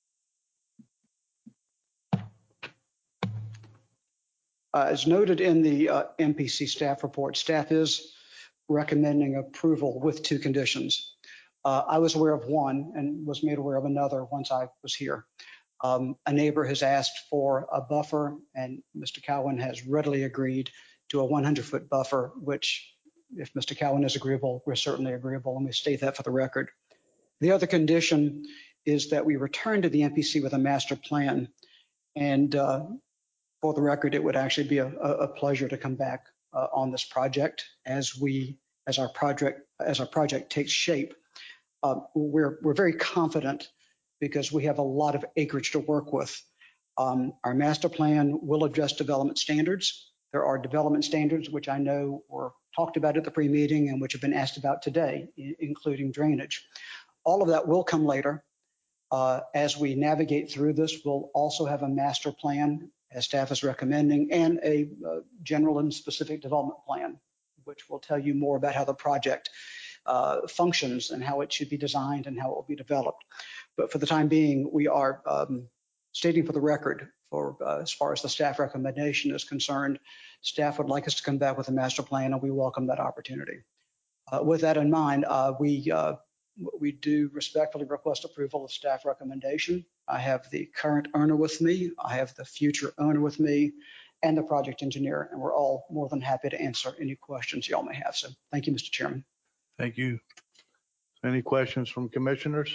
As noted in the MPC staff report, staff is recommending approval with two conditions. I was aware of one and was made aware of another once I was here. A neighbor has asked for a buffer, and Mr. Cowan has readily agreed to a 100-foot buffer, which, if Mr. Cowan is agreeable, we're certainly agreeable. Let me state that for the record. The other condition is that we return to the MPC with a master plan. And for the record, it would actually be a pleasure to come back on this project as our project takes shape. We're very confident because we have a lot of acreage to work with. Our master plan will address development standards. There are development standards, which I know were talked about at the pre-meeting and which have been asked about today, including drainage. All of that will come later. As we navigate through this, we'll also have a master plan, as staff is recommending, and a general and specific development plan, which will tell you more about how the project functions and how it should be designed and how it will be developed. But for the time being, we are stating for the record, for as far as the staff recommendation is concerned, staff would like us to come back with a master plan, and we welcome that opportunity. With that in mind, we do respectfully request approval of staff recommendation. I have the current owner with me, I have the future owner with me, and the project engineer, and we're all more than happy to answer any questions y'all may have. So thank you, Mr. Chairman. Thank you. Any questions from commissioners?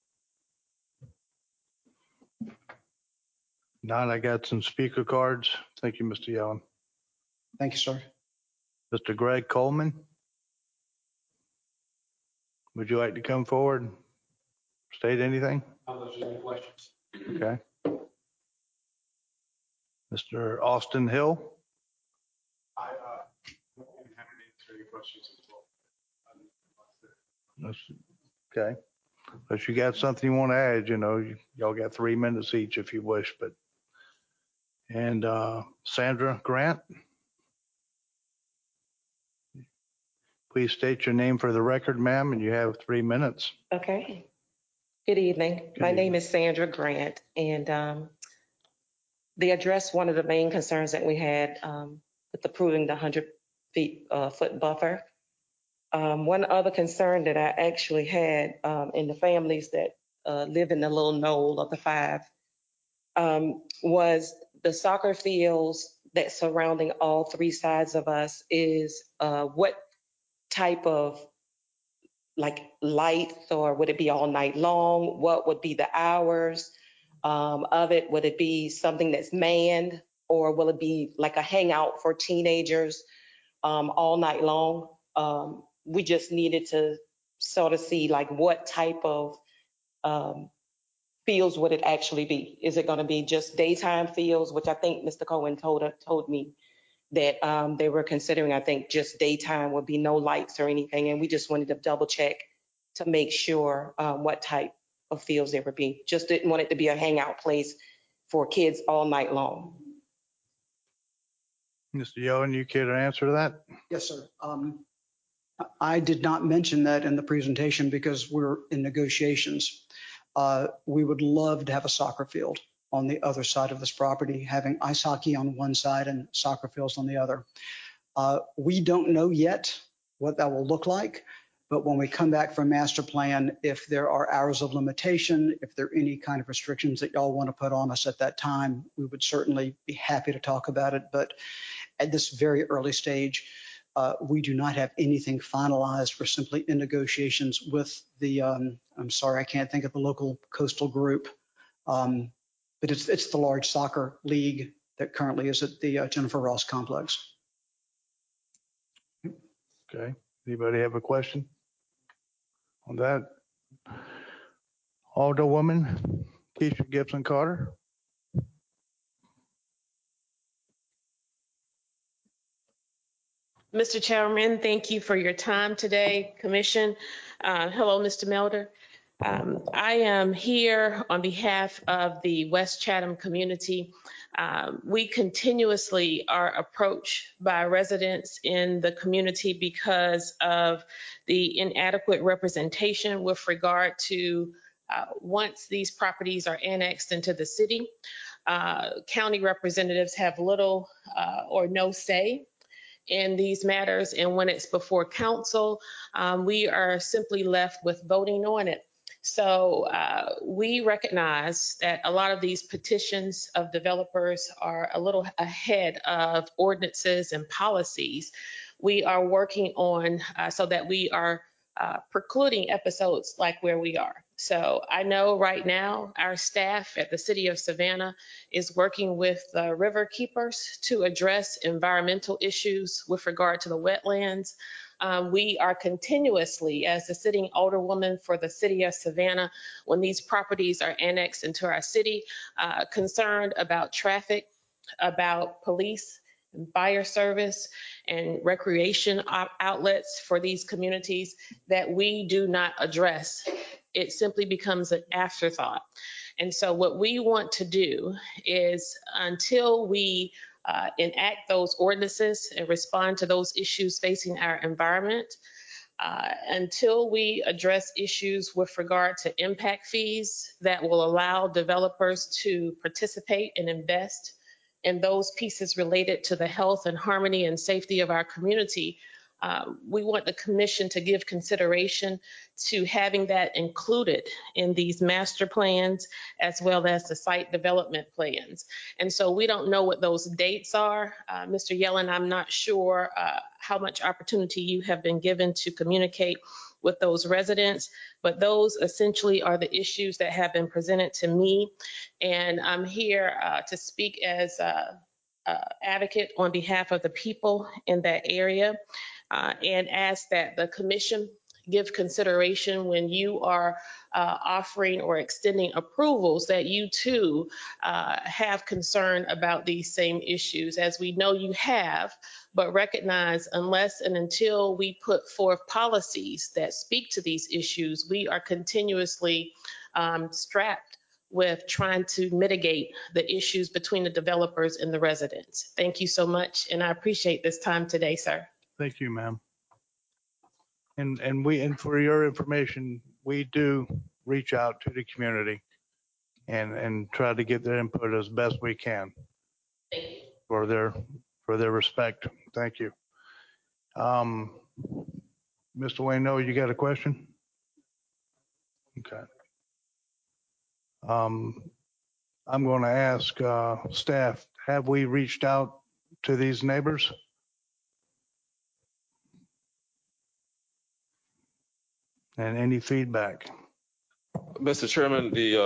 Not, I got some speaker cards. Thank you, Mr. Yellen. Thank you, sir. Mr. Greg Coleman, would you like to come forward, state anything? Unless there's any questions. Okay. Mr. Austin Hill. I am happy to answer any questions as well. Okay. If you got something you want to add, you know, y'all got 3 minutes each if you wish, but. And Sandra Grant. Please state your name for the record, ma'am, and you have 3 minutes. Okay. Good evening. My name is Sandra Grant, and they addressed one of the main concerns that we had with approving the 100-foot buffer. One other concern that I actually had in the families that live in the little knoll of the 5 was the soccer fields that surrounding all 3 sides of us is what type of like lights, or would it be all night long? What would be the hours of it? Would it be something that's manned, or will it be like a hangout for teenagers all night long? We just needed to sort of see like what type of fields would it actually be? Is it going to be just daytime fields, which I think Mr. Cohen told me that they were considering, I think just daytime would be no lights or anything. And we just wanted to double check to make sure what type of fields there would be. Just didn't want it to be a hangout place for kids all night long. Mr. Yellen, you care to answer that? Yes, sir. I did not mention that in the presentation because we're in negotiations. We would love to have a soccer field on the other side of this property, having ice hockey on one side and soccer fields on the other. We don't know yet what that will look like, but when we come back from master plan, if there are hours of limitation, if there are any kind of restrictions that y'all want to put on us at that time, we would certainly be happy to talk about it. But at this very early stage, we do not have anything finalized. We're simply in negotiations with the, I'm sorry, I can't think of the local coastal group, but it's the large soccer league that currently is at the Jennifer Ross complex. Okay. Anybody have a question on that? Alderwoman Keisha Gibson Carter. Mr. Chairman, thank you for your time today. Commission, hello, Mr. Melder. I am here on behalf of the West Chatham community. We continuously are approached by residents in the community because of the inadequate representation with regard to once these properties are annexed into the city, county representatives have little or no say in these matters. And when it's before council, we are simply left with voting on it. So we recognize that a lot of these petitions of developers are a little ahead of ordinances and policies. We are working on so that we are precluding episodes like where we are. So I know right now our staff at the City of Savannah is working with the river keepers to address environmental issues with regard to the wetlands. We are continuously, as the sitting alderwoman for the City of Savannah, when these properties are annexed into our city, concerned about traffic, about police, fire service and recreation outlets for these communities that we do not address. It simply becomes an afterthought. And so what we want to do is, until we enact those ordinances and respond to those issues facing our environment, until we address issues with regard to impact fees that will allow developers to participate and invest in those pieces related to the health and harmony and safety of our community, we want the commission to give consideration to having that included in these master plans as well as the site development plans. And so we don't know what those dates are. Mr. Yellen, I'm not sure how much opportunity you have been given to communicate with those residents, but those essentially are the issues that have been presented to me. And I'm here to speak as advocate on behalf of the people in that area, and ask that the commission give consideration when you are offering or extending approvals, that you too have concern about these same issues, as we know you have, but recognize unless and until we put forth policies that speak to these issues, we are continuously strapped with trying to mitigate the issues between the developers and the residents. Thank you so much, and I appreciate this time today, sir. Thank you, ma'am. And for your information, we do reach out to the community and try to get their input as best we can for their respect. Thank you. Mr. Wayno, you got a question? Okay. I'm going to ask staff, have we reached out to these neighbors? And any feedback? Mr. Chairman,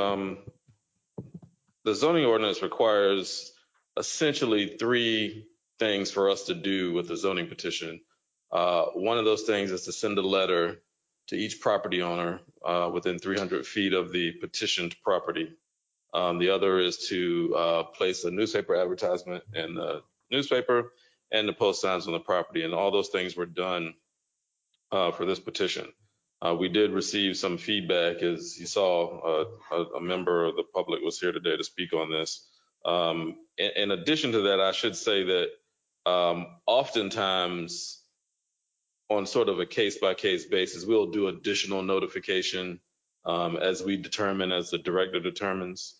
the zoning ordinance requires essentially three things for us to do with the zoning petition. One of those things is to send a letter to each property owner within 300 feet of the petitioned property. The other is to place a newspaper advertisement in the newspaper and to post signs on the property. And all those things were done for this petition. We did receive some feedback, as you saw, a member of the public was here today to speak on this. In addition to that, I should say that oftentimes on sort of a case-by-case basis, we'll do additional notification as we determine, as the director determines,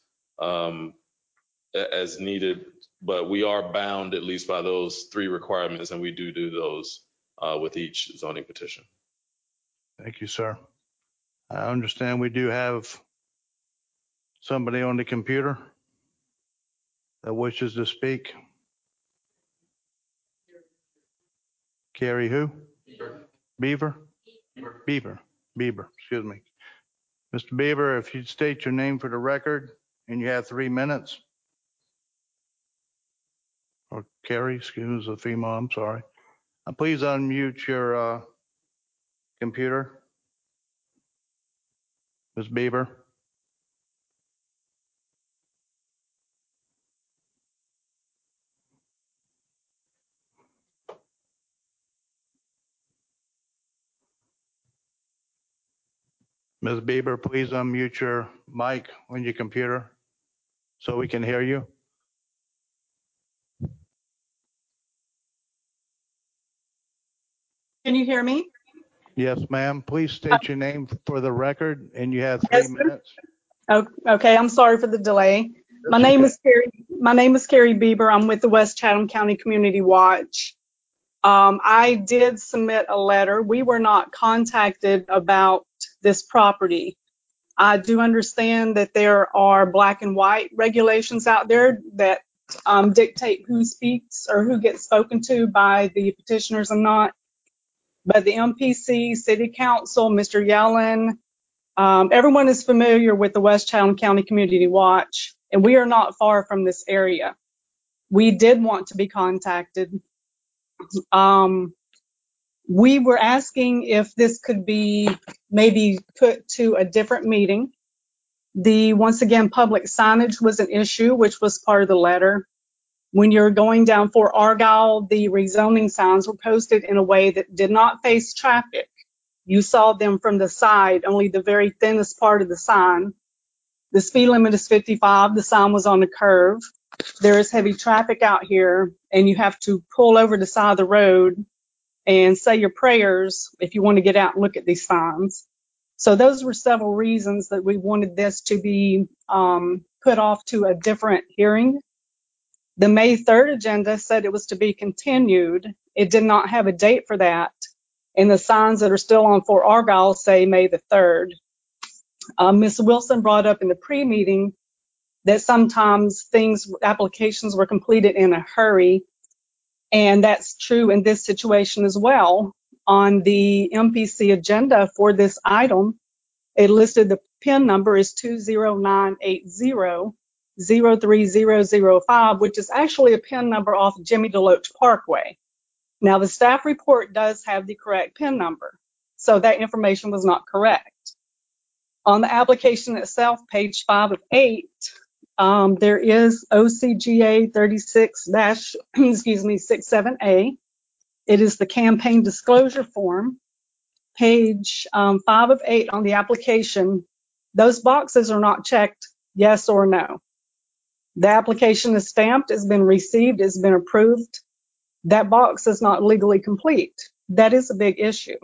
as needed. But we are bound at least by those three requirements, and we do those with each zoning petition. Thank you, sir. I understand we do have somebody on the computer that wishes to speak. Carrie who? Beaver? Beaver, excuse me. Mr. Beaver, if you'd state your name for the record, and you have 3 minutes. Or Carrie, excuse the female, I'm sorry. Please unmute your computer. Ms. Beaver. Ms. Bieber, please unmute your mic on your computer so we can hear you. Can you hear me? Yes, ma'am. Please state your name for the record, and you have 3 minutes. Okay, I'm sorry for the delay. My name is Carrie Bieber. I'm with the West Chatham County Community Watch. I did submit a letter. We were not contacted about this property. I do understand that there are black and white regulations out there that dictate who speaks or who gets spoken to by the petitioners and not. But the MPC, City Council, Mr. Yellen, everyone is familiar with the West Chatham County Community Watch, and we are not far from this area. We did want to be contacted. We were asking if this could be maybe put to a different meeting. Once again, public signage was an issue, which was part of the letter. When you're going down Fort Argyle, the rezoning signs were posted in a way that did not face traffic. You saw them from the side, only the very thinnest part of the sign. The speed limit is 55. The sign was on the curve. There is heavy traffic out here, and you have to pull over the side of the road and say your prayers if you want to get out and look at these signs. So those were several reasons that we wanted this to be put off to a different hearing. The May 3rd agenda said it was to be continued. It did not have a date for that. And the signs that are still on Fort Argyle say May the 3rd. Ms. Wilson brought up in the pre-meeting that sometimes applications were completed in a hurry. And that's true in this situation as well. On the MPC agenda for this item, it listed the PIN number is 20980-03005, which is actually a PIN number off Jimmy DeLoach Parkway. Now, the staff report does have the correct PIN number, so that information was not correct. On the application itself, page 5 of 8, there is OCGA 36-67A. It is the campaign disclosure form. Page 5 of 8 on the application, those boxes are not checked yes or no. The application is stamped, it's been received, it's been approved. That box is not legally complete. That is a big issue.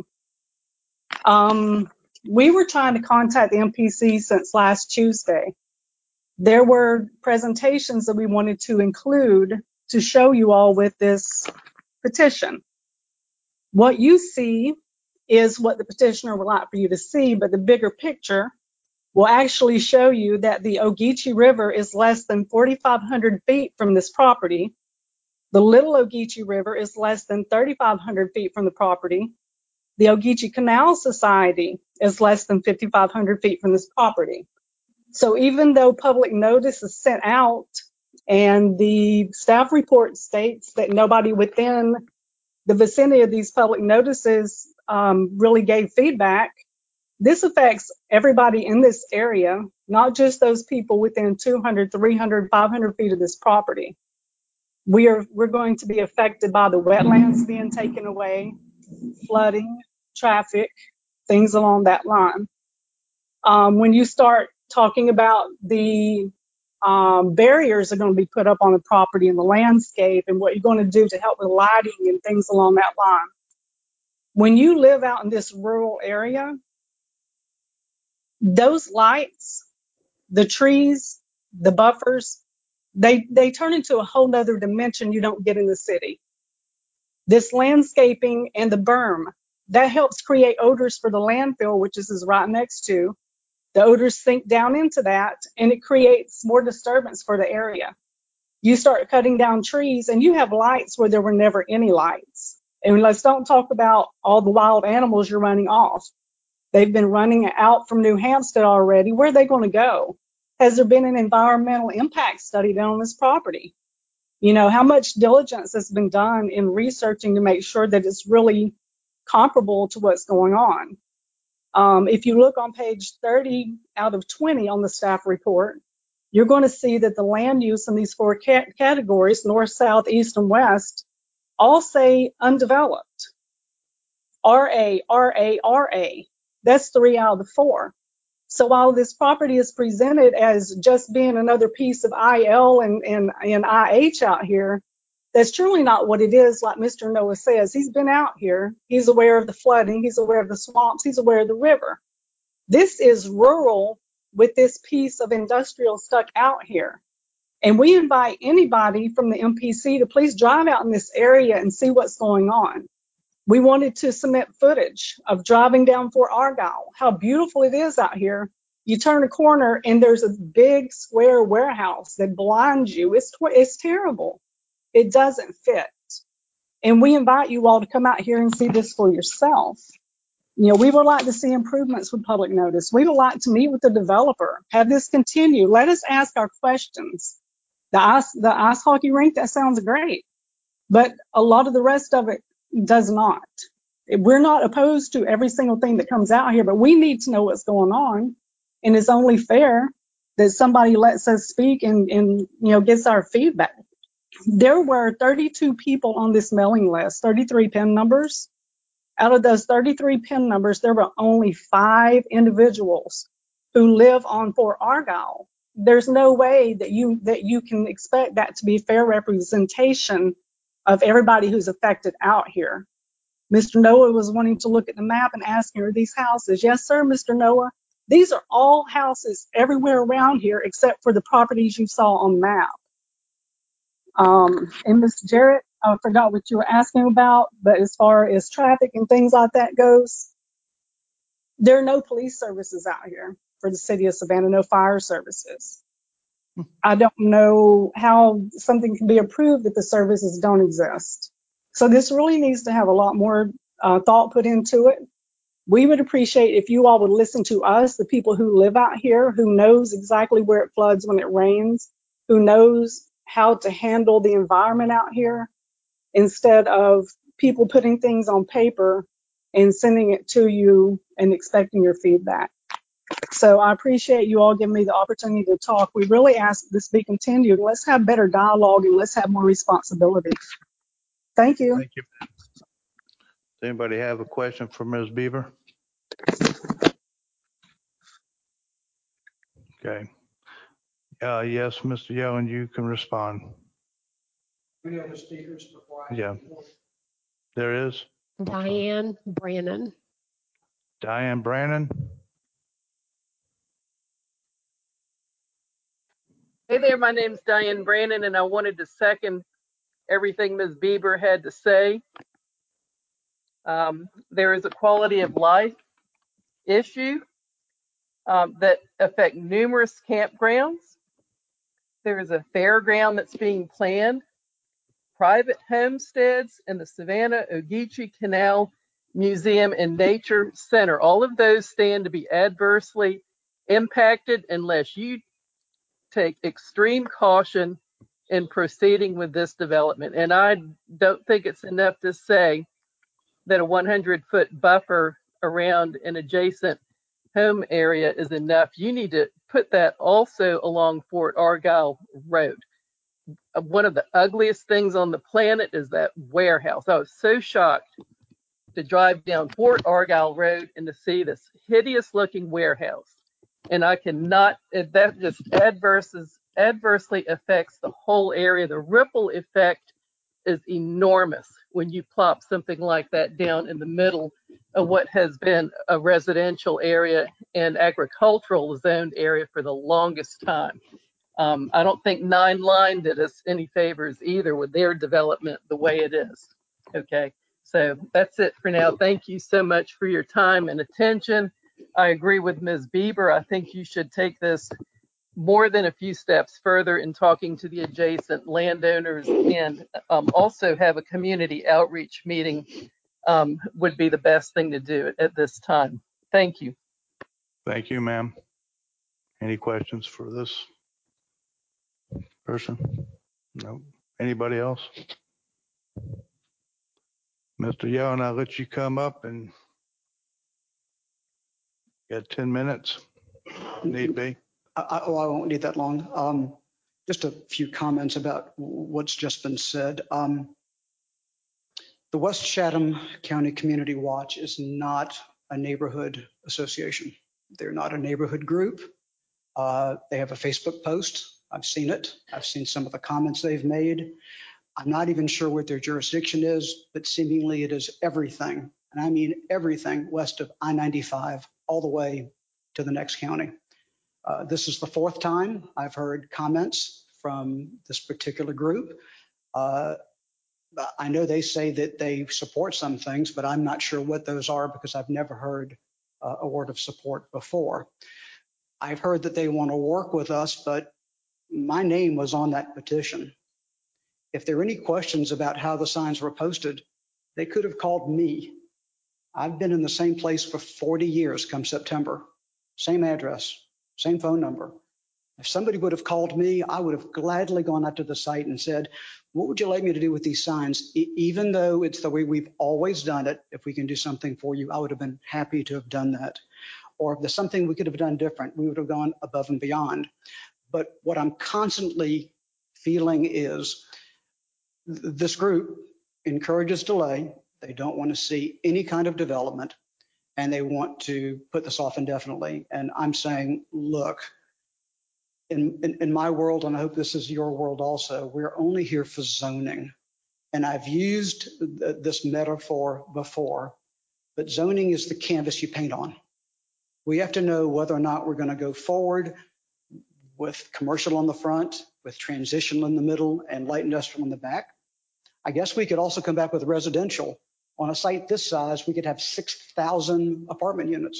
We were trying to contact the MPC since last Tuesday. There were presentations that we wanted to include to show you all with this petition. What you see is what the petitioner would like for you to see, but the bigger picture will actually show you that the Ogeechee River is less than 4,500 feet from this property. The Little Ogeechee River is less than 3,500 feet from the property. The Ogeechee Canal Society is less than 5,500 feet from this property. So even though public notice is sent out and the staff report states that nobody within the vicinity of these public notices really gave feedback, this affects everybody in this area, not just those people within 200, 300, 500 feet of this property. We're going to be affected by the wetlands being taken away, flooding, traffic, things along that line. When you start talking about the barriers that are going to be put up on the property and the landscape and what you're going to do to help with lighting and things along that line. When you live out in this rural area, those lights, the trees, the buffers, they turn into a whole nother dimension you don't get in the city. This landscaping and the berm, that helps create odors for the landfill, which this is right next to. The odors sink down into that, and it creates more disturbance for the area. You start cutting down trees, and you have lights where there were never any lights. And let's don't talk about all the wild animals you're running off. They've been running out from New Hampstead already. Where are they going to go? Has there been an environmental impact study done on this property? You know, how much diligence has been done in researching to make sure that it's really comparable to what's going on? If you look on page 30 out of 20 on the staff report, you're going to see that the land use in these four categories, north, south, east, and west, all say undeveloped. RA, RA, RA. That's 3 out of the 4. So while this property is presented as just being another piece of IL and IH out here, that's truly not what it is. Like Mr. Noah says, he's been out here. He's aware of the flooding. He's aware of the swamps. He's aware of the river. This is rural with this piece of industrial stuck out here. And we invite anybody from the MPC to please drive out in this area and see what's going on. We wanted to submit footage of driving down Fort Argyle, how beautiful it is out here. You turn a corner and there's a big square warehouse that blinds you. It's terrible. It doesn't fit. And we invite you all to come out here and see this for yourself. You know, we would like to see improvements with public notice. We would like to meet with the developer, have this continue. Let us ask our questions. The ice hockey rink, that sounds great. But a lot of the rest of it does not. We're not opposed to every single thing that comes out here, but we need to know what's going on. And it's only fair that somebody lets us speak and gets our feedback. There were 32 people on this mailing list, 33 PIN numbers. Out of those 33 PIN numbers, there were only 5 individuals who live on Fort Argyle. There's no way that you can expect that to be fair representation of everybody who's affected out here. Mr. Noah was wanting to look at the map and asking, are these houses? Yes, sir, Mr. Noah. These are all houses everywhere around here except for the properties you saw on the map. And Mr. Jarrett, I forgot what you were asking about, but as far as traffic and things like that goes, there are no police services out here for the city of Savannah, no fire services. I don't know how something can be approved if the services don't exist. So this really needs to have a lot more thought put into it. We would appreciate if you all would listen to us, the people who live out here, who knows exactly where it floods when it rains, who knows how to handle the environment out here, instead of people putting things on paper and sending it to you and expecting your feedback. So I appreciate you all giving me the opportunity to talk. We really ask this be continued. Let's have better dialogue and let's have more responsibility. Thank you. Thank you. Does anybody have a question for Ms. Beaver? Okay. Yes, Mr. Yellen, you can respond. Any other speakers before I? Yeah. There is. Diane Brannon. Diane Brannon. Hey there, my name's Diane Brannon, and I wanted to second everything Ms. Bieber had to say. There is a quality of life issue that affect numerous campgrounds. There is a fairground that's being planned, private homesteads, and the Savannah Ogeechee Canal Museum and Nature Center. All of those stand to be adversely impacted unless you take extreme caution in proceeding with this development. And I don't think it's enough to say that a 100-foot buffer around an adjacent home area is enough. You need to put that also along Fort Argyle Road. One of the ugliest things on the planet is that warehouse. I was so shocked to drive down Fort Argyle Road and to see this hideous looking warehouse. And I cannot, that just adversely affects the whole area. The ripple effect is enormous when you plop something like that down in the middle of what has been a residential area and agricultural zoned area for the longest time. I don't think Nine Line did us any favors either with their development the way it is. Okay, so that's it for now. Thank you so much for your time and attention. I agree with Ms. Bieber. I think you should take this more than a few steps further in talking to the adjacent landowners and also have a community outreach meeting would be the best thing to do at this time. Thank you. Thank you, ma'am. Any questions for this person? No. Anybody else? Mr. Yellen, I'll let you come up and get 10 minutes. Need be. I won't need that long. Just a few comments about what's just been said. The West Chatham County Community Watch is not a neighborhood association. They're not a neighborhood group. They have a Facebook post. I've seen it. I've seen some of the comments they've made. I'm not even sure what their jurisdiction is, but seemingly it is everything, and I mean everything west of I-95 all the way to the next county. This is the 4th time I've heard comments from this particular group. I know they say that they support some things, but I'm not sure what those are because I've never heard a word of support before. I've heard that they want to work with us, but my name was on that petition. If there are any questions about how the signs were posted, they could have called me. I've been in the same place for 40 years come September. Same address, same phone number. If somebody would have called me, I would have gladly gone out to the site and said, what would you like me to do with these signs? Even though it's the way we've always done it, if we can do something for you, I would have been happy to have done that. Or if there's something we could have done different, we would have gone above and beyond. But what I'm constantly feeling is This group encourages delay. They don't want to see any kind of development, and they want to put this off indefinitely. And I'm saying, look, in my world, and I hope this is your world also, we're only here for zoning. And I've used this metaphor before, but zoning is the canvas you paint on. We have to know whether or not we're going to go forward with commercial on the front, with transitional in the middle, and light industrial in the back. I guess we could also come back with residential. On a site this size, we could have 6,000 apartment units.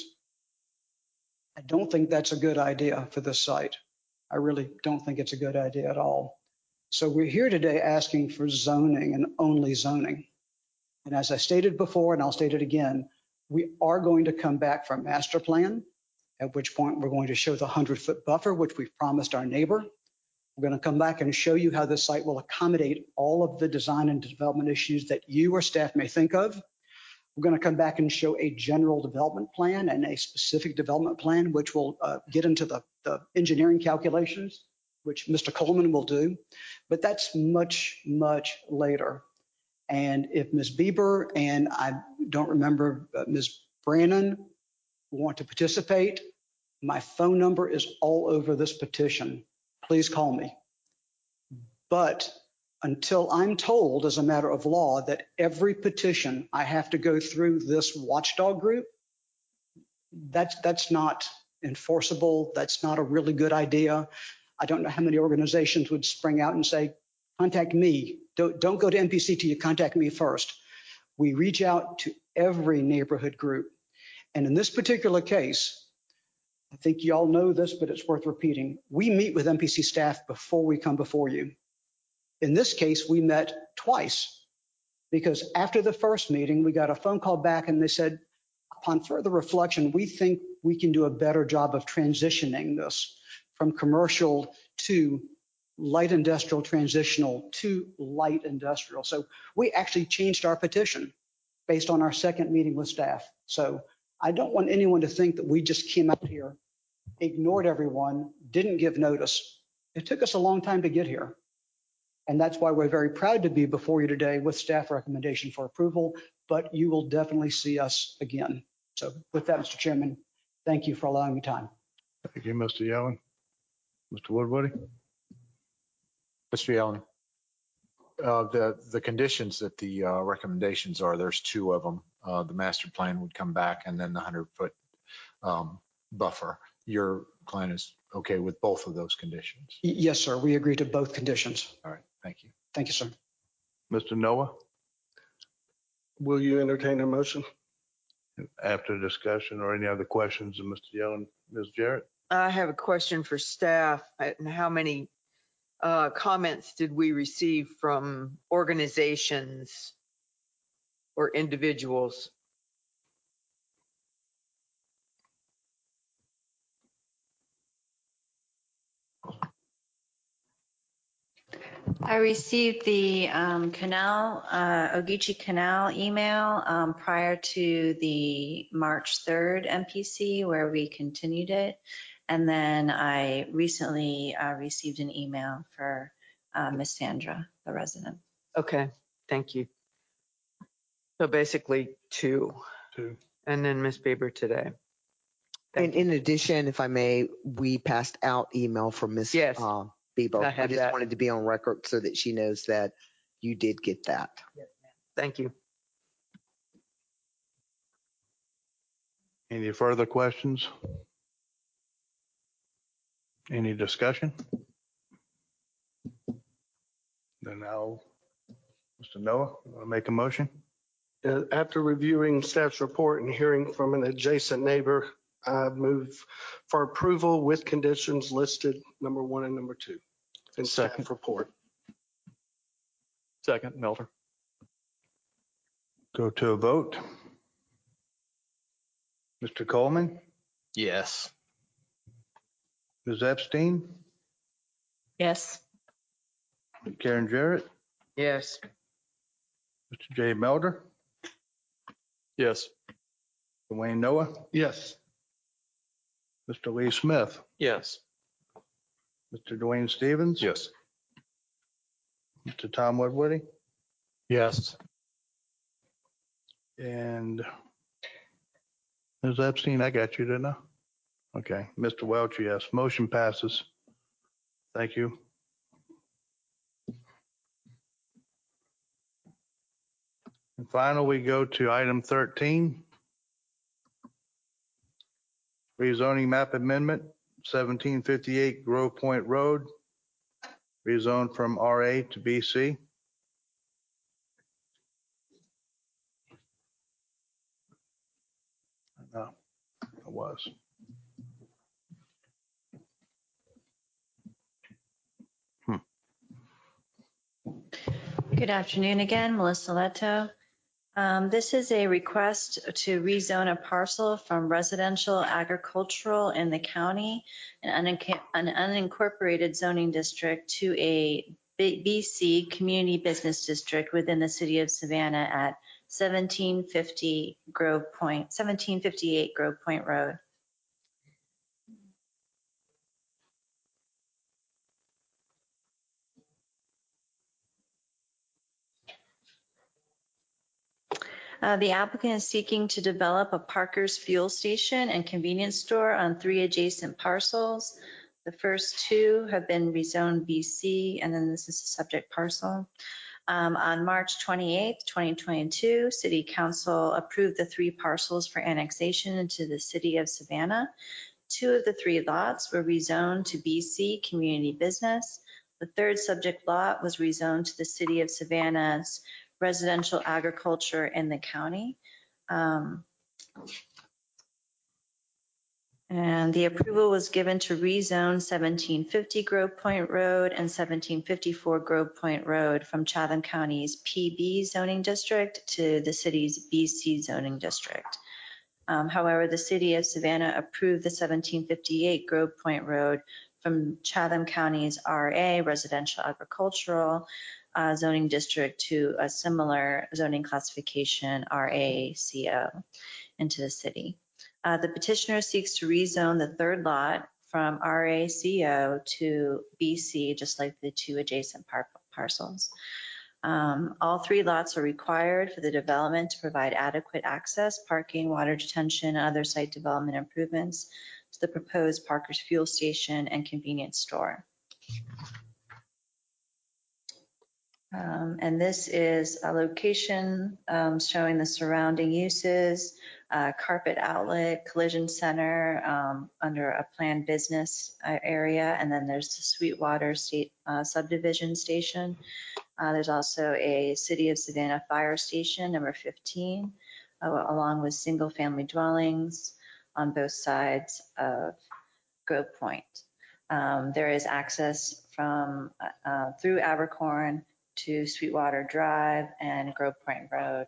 I don't think that's a good idea for this site. I really don't think it's a good idea at all. So we're here today asking for zoning and only zoning. And as I stated before, and I'll state it again, we are going to come back for a master plan, at which point we're going to show the 100-foot buffer, which we've promised our neighbor. We're going to come back and show you how this site will accommodate all of the design and development issues that you or staff may think of. We're going to come back and show a general development plan and a specific development plan, which will get into the engineering calculations, which Mr. Coleman will do. But that's much, much later. And if Ms. Bieber and I don't remember Ms. Brannon want to participate, my phone number is all over this petition. Please call me. But until I'm told as a matter of law that every petition I have to go through this watchdog group, that's not enforceable. That's not a really good idea. I don't know how many organizations would spring out and say, contact me. Don't go to MPC till you contact me first. We reach out to every neighborhood group. And in this particular case, I think you all know this, but it's worth repeating. We meet with MPC staff before we come before you. In this case, we met twice because after the first meeting, we got a phone call back and they said, upon further reflection, we think we can do a better job of transitioning this from commercial to light industrial, transitional to light industrial. So we actually changed our petition based on our second meeting with staff. So I don't want anyone to think that we just came out here, ignored everyone, didn't give notice. It took us a long time to get here. And that's why we're very proud to be before you today with staff recommendation for approval, but you will definitely see us again. So with that, Mr. Chairman, thank you for allowing me time. Thank you, Mr. Yellen. Mr. Woodward. Mr. Yellen, the conditions that the recommendations are, there's two of them. The master plan would come back and then the 100-foot buffer. Your client is okay with both of those conditions? Yes, sir. We agree to both conditions. All right. Thank you. Thank you, sir. Mr. Noah, Will you entertain a motion? after discussion or any other questions of Mr. Yellen, Ms. Jarrett? I have a question for staff. And how many comments did we receive from organizations or individuals? I received the Ogeechee Canal email prior to the March 3rd MPC where we continued it. And then I recently received an email for Miss Sandra, the resident. Okay, thank you. So basically two. And then Ms. Bieber today. And in addition, if I may, we passed out email from Ms. Bieber. I just wanted to be on record so that she knows that you did get that. Yes, ma'am. Thank you. Any further questions? Any discussion? Then now, Mr. Noah, I'll make a motion. After reviewing staff's report and hearing from an adjacent neighbor, I move for approval with conditions listed, number 1 and number 2 in staff report. Second, Melter. Go to a vote. Mr. Coleman, Yes. Ms. Epstein, Yes. Karen Jarrett, Yes. Mr. Jay Melder, Yes. Dwayne Noah, Yes. Mr. Lee Smith, Yes. Mr. Dwayne Stevens. Yes. Mr. Tom Woodward, Yes. And Ms. Epstein, I got you, didn't I? Okay. Mr. Welch, yes. Motion passes. Thank you. And finally, we go to item 13. Rezoning map amendment, 1758 Grove Point Road, rezoned from RA to BC. No, it was. Good afternoon again, Melissa Leto. This is a request to rezone a parcel from residential agricultural in the county, an unincorporated zoning district, to a BC community business district within the city of Savannah at 1758 Grove Point Road. The applicant is seeking to develop a Parker's fuel station and convenience store on 3 adjacent parcels. The first 2 have been rezoned BC, and then this is a subject parcel. On March 28th, 2022, City Council approved the 3 parcels for annexation into the city of Savannah. 2 of the 3 lots were rezoned to BC community business. The third subject lot was rezoned to the city of Savannah's residential agriculture in the county. And the approval was given to rezone 1750 Grove Point Road and 1754 Grove Point Road from Chatham County's PB zoning district to the city's BC zoning district. However, the city of Savannah approved the 1758 Grove Point Road from Chatham County's RA residential agricultural zoning district to a similar zoning classification RACO into the city. The petitioner seeks to rezone the third lot from RACO to BC, just like the 2 adjacent parcels. All 3 lots are required for the development to provide adequate access, parking, water detention, and other site development improvements to the proposed Parker's fuel station and convenience store. And this is a location showing the surrounding uses, carpet outlet, collision center under a planned business area. And then there's the Sweetwater State subdivision station. There's also a City of Savannah fire station, number 15, along with single family dwellings on both sides of Grove Point. There is access from through Abercorn to Sweetwater Drive and Grove Point Road.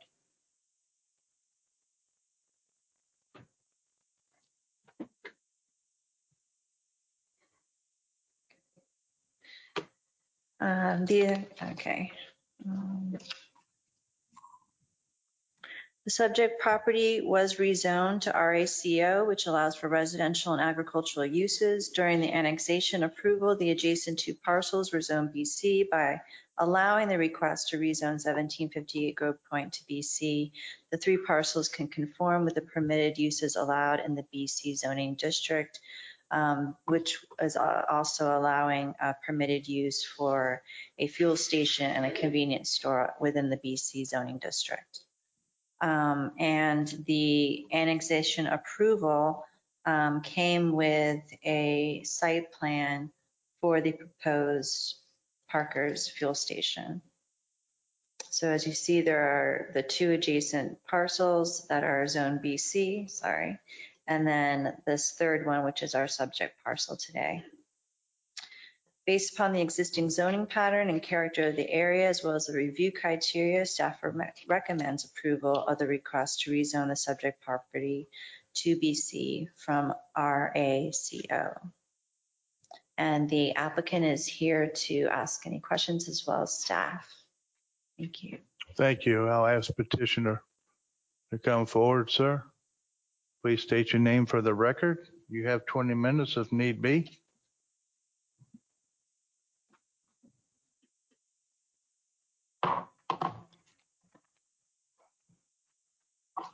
The subject property was rezoned to RACO, which allows for residential and agricultural uses. During the annexation approval, the adjacent 2 parcels were zoned BC. By allowing the request to rezone 1758 Grove Point to BC, the 3 parcels can conform with the permitted uses allowed in the BC zoning district, which is also allowing permitted use for a fuel station and a convenience store within the BC zoning district. And the annexation approval came with a site plan for the proposed Parker's fuel station. So as you see, there are the 2 adjacent parcels that are zone BC, and then this third one, which is our subject parcel today. Based upon the existing zoning pattern and character of the area, as well as the review criteria, staff recommends approval of the request to rezone the subject property to BC from RACO. And the applicant is here to ask any questions as well as staff. Thank you. Thank you. I'll ask petitioner to come forward, sir. Please state your name for the record. You have 20 minutes if need be.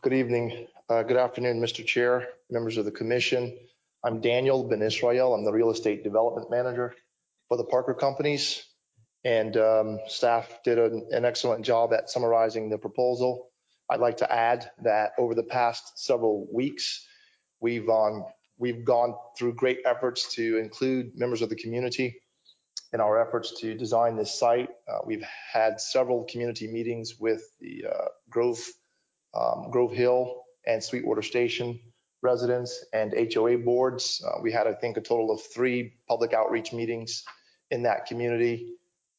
Good evening. Good afternoon, Mr. Chair, members of the commission. I'm Daniel Ben Israel. I'm the real estate development manager for the Parker Companies. And staff did an excellent job at summarizing the proposal. I'd like to add that over the past several weeks, we've gone through great efforts to include members of the community in our efforts to design this site. We've had several community meetings with the Grove Hill and Sweetwater Station residents and HOA boards. We had, I think, a total of 3 public outreach meetings in that community.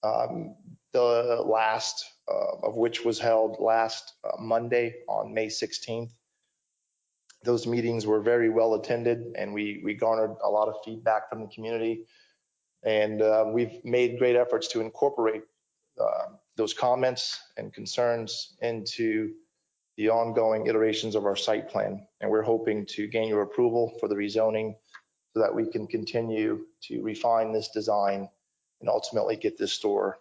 The last of which was held last Monday on May 16th. Those meetings were very well attended, and we garnered a lot of feedback from the community. And we've made great efforts to incorporate those comments and concerns into the ongoing iterations of our site plan. And we're hoping to gain your approval for the rezoning so that we can continue to refine this design and ultimately get this store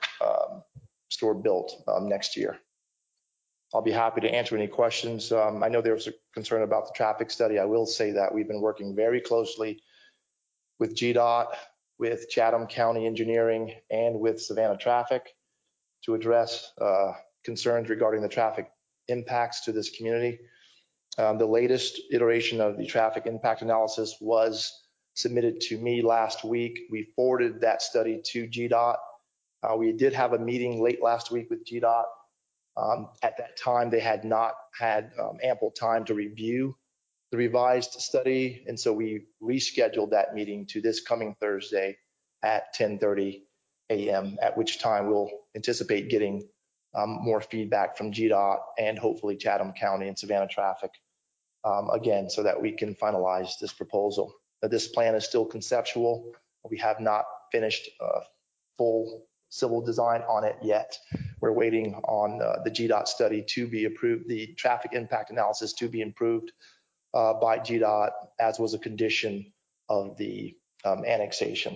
built next year. I'll be happy to answer any questions. I know there was a concern about the traffic study. I will say that we've been working very closely with GDOT, with Chatham County Engineering, and with Savannah Traffic to address concerns regarding the traffic impacts to this community. The latest iteration of the traffic impact analysis was submitted to me last week. We forwarded that study to GDOT. We did have a meeting late last week with GDOT. At that time, they had not had ample time to review the revised study, and so we rescheduled that meeting to this coming Thursday at 10:30 a.m., at which time we'll anticipate getting more feedback from GDOT and hopefully Chatham County and Savannah Traffic again, so that we can finalize this proposal. This plan is still conceptual. We have not finished full civil design on it yet. We're waiting on the GDOT study to be approved, the traffic impact analysis to be approved by GDOT, as was a condition of the annexation.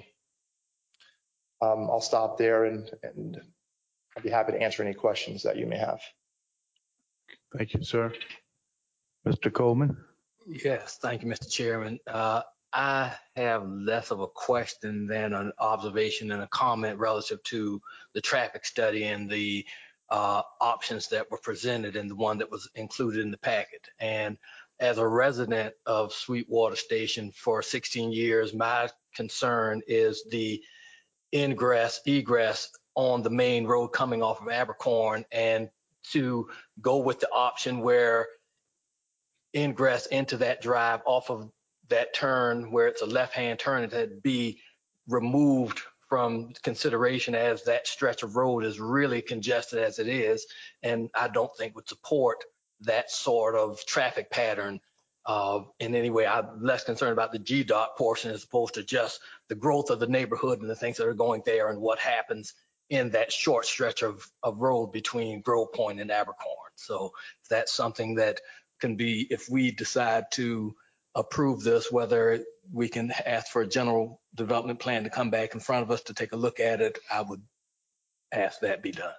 I'll stop there and I'd be happy to answer any questions that you may have. Thank you, sir. Mr. Coleman. Yes, thank you, Mr. Chairman. I have less of a question than an observation and a comment relative to the traffic study and the options that were presented and the one that was included in the packet. And as a resident of Sweetwater Station for 16 years, my concern is the ingress, egress on the main road coming off of Abercorn, and to go with the option where ingress into that drive off of that turn where it's a left-hand turn that be removed from consideration, as that stretch of road is really congested as it is, and I don't think would support that sort of traffic pattern in any way. I'm less concerned about the GDOT portion as opposed to just the growth of the neighborhood and the things that are going there and what happens in that short stretch of road between Grove Point and Abercorn. So that's something that can be, if we decide to approve this, whether we can ask for a general development plan to come back in front of us to take a look at it, I would ask that be done.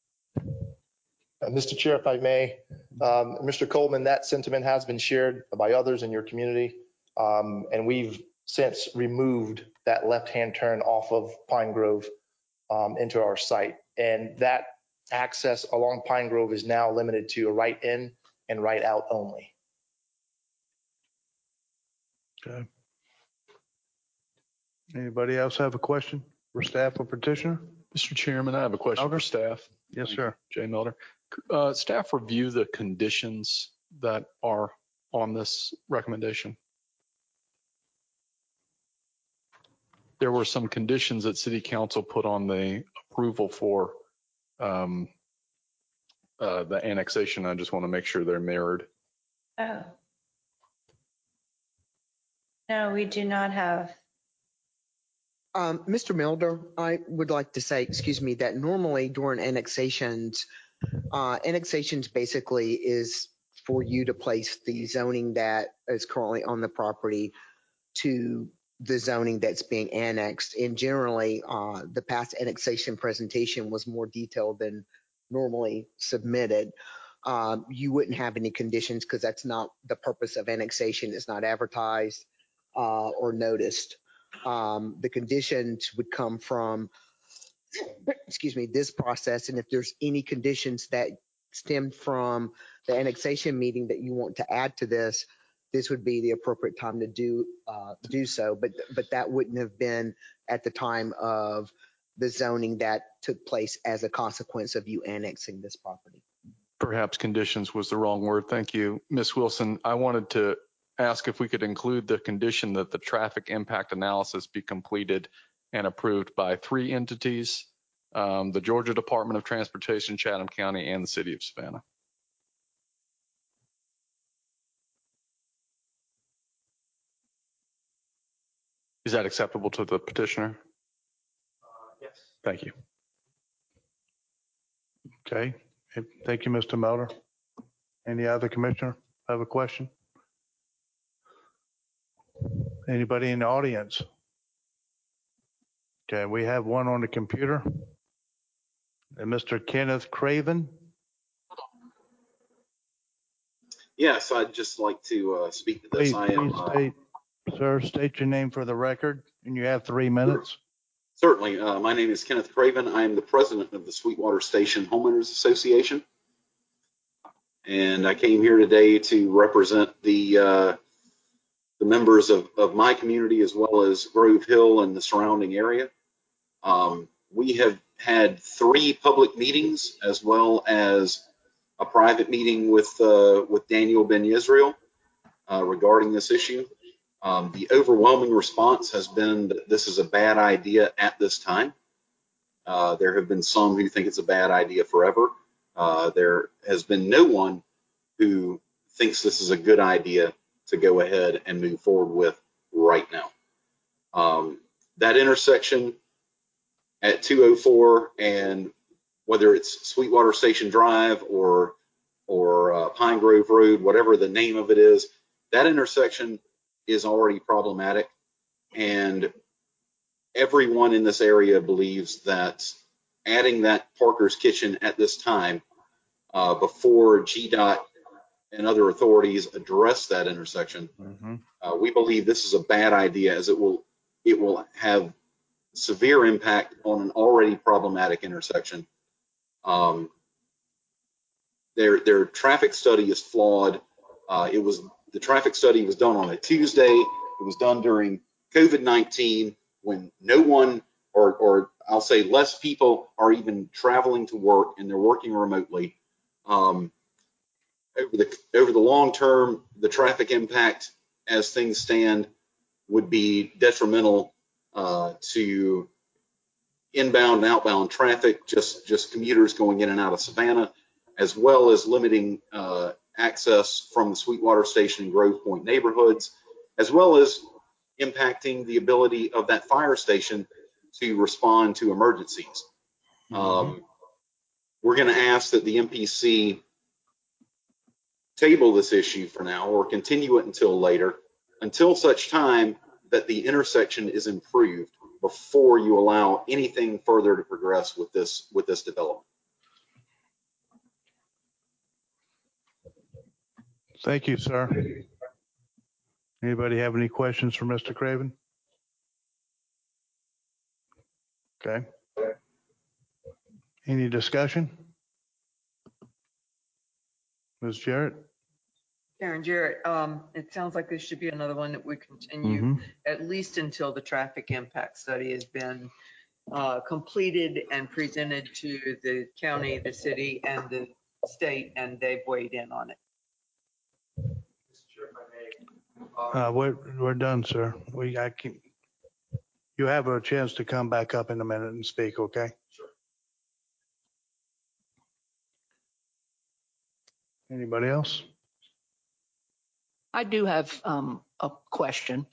Mr. Chair, if I may, Mr. Coleman, that sentiment has been shared by others in your community, and we've since removed that left-hand turn off of Pine Grove into our site, and that access along Pine Grove is now limited to a right in and right out only. Okay. Anybody else have a question for staff or petitioner? Mr. Chairman, I have a question for staff. Yes, sir. Jay Melder. Staff review the conditions that are on this recommendation. There were some conditions that City Council put on the approval for the annexation. I just want to make sure they're mirrored. Oh. No, we do not have. Mr. Milder, I would like to say, excuse me, that normally during annexations basically is for you to place the zoning that is currently on the property to the zoning that's being annexed. And generally, the past annexation presentation was more detailed than normally submitted. you wouldn't have any conditions because that's not the purpose of annexation. It's not advertised or noticed. The conditions would come from, excuse me, this process. And if there's any conditions that stem from the annexation meeting that you want to add to this, this would be the appropriate time to do so. But that wouldn't have been at the time of the zoning that took place as a consequence of you annexing this property. Perhaps conditions was the wrong word. Thank you. Ms. Wilson, I wanted to ask if we could include the condition that the traffic impact analysis be completed and approved by 3 entities, the Georgia Department of Transportation, Chatham County, and the City of Savannah. Is that acceptable to the petitioner? Yes. Thank you. Okay. Thank you, Mr. Melder. Any other commissioner have a question? Anybody in the audience? Okay, we have one on the computer. And Mr. Kenneth Craven. Yes, I'd just like to speak to this. Please state your name for the record, and you have 3 minutes. Certainly. My name is Kenneth Craven. I am the president of the Sweetwater Station Homeowners Association. And I came here today to represent the members of my community as well as Grove Hill and the surrounding area. We have had 3 public meetings as well as a private meeting with Daniel Ben Israel regarding this issue. The overwhelming response has been that this is a bad idea at this time. There have been some who think it's a bad idea forever. There has been no one who thinks this is a good idea to go ahead and move forward with right now. That intersection at 204, and whether it's Sweetwater Station Drive or Pine Grove Road, whatever the name of it is, that intersection is already problematic, and everyone in this area believes that adding that Parker's Kitchen at this time, before GDOT and other authorities address that intersection, we believe this is a bad idea, as it will have severe impact on an already problematic intersection. Their traffic study is flawed. The traffic study was done on a Tuesday. It was done during COVID-19 when no one, or I'll say less people, are even traveling to work, and they're working remotely. Over the long term, the traffic impact as things stand would be detrimental to inbound and outbound traffic, just commuters going in and out of Savannah, as well as limiting access from the Sweetwater Station and Grove Point neighborhoods, as well as impacting the ability of that fire station to respond to emergencies. We're going to ask that the MPC table this issue for now, or continue it until later, until such time that the intersection is improved, before you allow anything further to progress with this development. Thank you, sir. Anybody have any questions for Mr. Craven? Okay. Any discussion? Ms. Jarrett? Karen Jarrett, it sounds like this should be another one that we continue at least until the traffic impact study has been completed and presented to the county, the city, and the state, and they've weighed in on it. We're done, sir. You have a chance to come back up in a minute and speak, okay? Sure. Anybody else? I do have a question.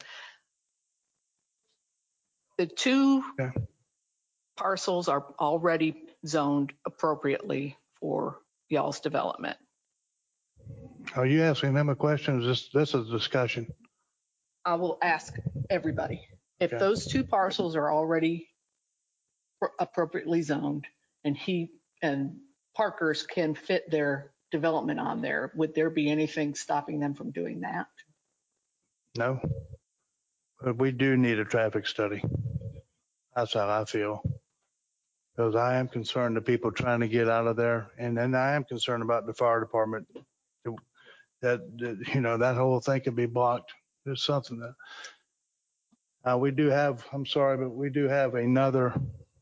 The 2 parcels are already zoned appropriately for y'all's development. Are you asking them a question? Is this is a discussion? I will ask everybody. If those 2 parcels are already appropriately zoned, and Parker's can fit their development on there, would there be anything stopping them from doing that? No, but we do need a traffic study. That's how I feel. Because I am concerned the people trying to get out of there. And then I am concerned about the fire department. That whole thing could be blocked. There's something that we do have, I'm sorry, but we do have another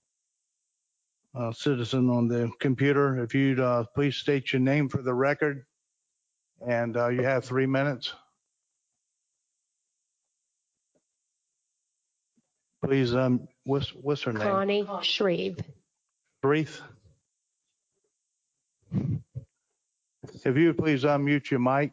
citizen on the computer. If you'd please state your name for the record, and you have 3 minutes. Please, what's her name? Connie Shreve. Brief. If you would please unmute your mic.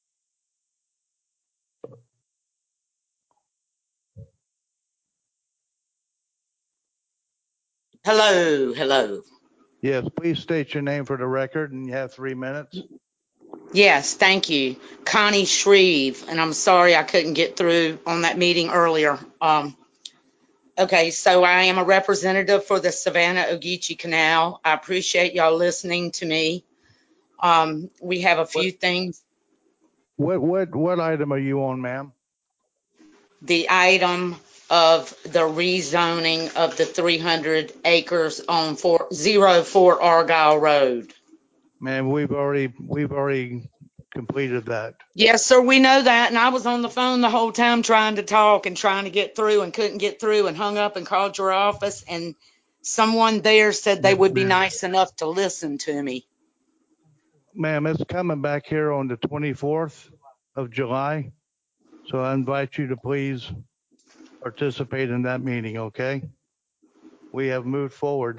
Hello. Yes, please state your name for the record, and you have 3 minutes. Yes, thank you. Connie Shreve, and I'm sorry I couldn't get through on that meeting earlier. Okay, so I am a representative for the Savannah-Ogeechee Canal. I appreciate y'all listening to me. We have a few things. What item are you on, ma'am? The item of the rezoning of the 300 acres on 04 Argyle Road. Man, we've already completed that. Yes, sir, we know that. And I was on the phone the whole time trying to talk and trying to get through and couldn't get through and hung up and called your office. And someone there said they would be nice enough to listen to me. Ma'am, it's coming back here on the 24th of July. So I invite you to please participate in that meeting, okay? We have moved forward.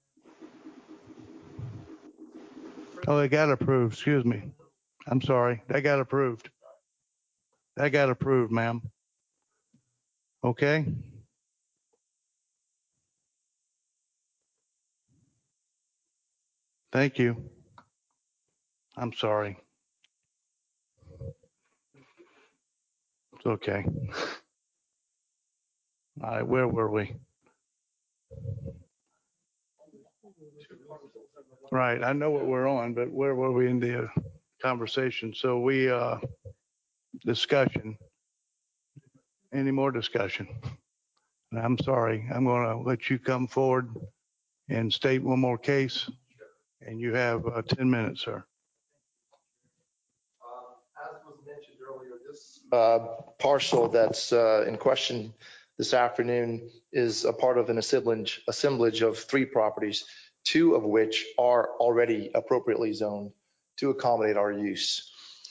Oh, it got approved, excuse me. I'm sorry, that got approved. That got approved, ma'am. Okay? Thank you. I'm sorry. It's okay. All right, where were we? Right, I know what we're on, but where were we in the conversation? So we, discussion. Any more discussion? And I'm sorry, I'm gonna let you come forward and state one more case, and you have 10 minutes, sir. As was mentioned earlier, this parcel that's in question this afternoon is a part of an assemblage of 3 properties, 2 of which are already appropriately zoned to accommodate our use.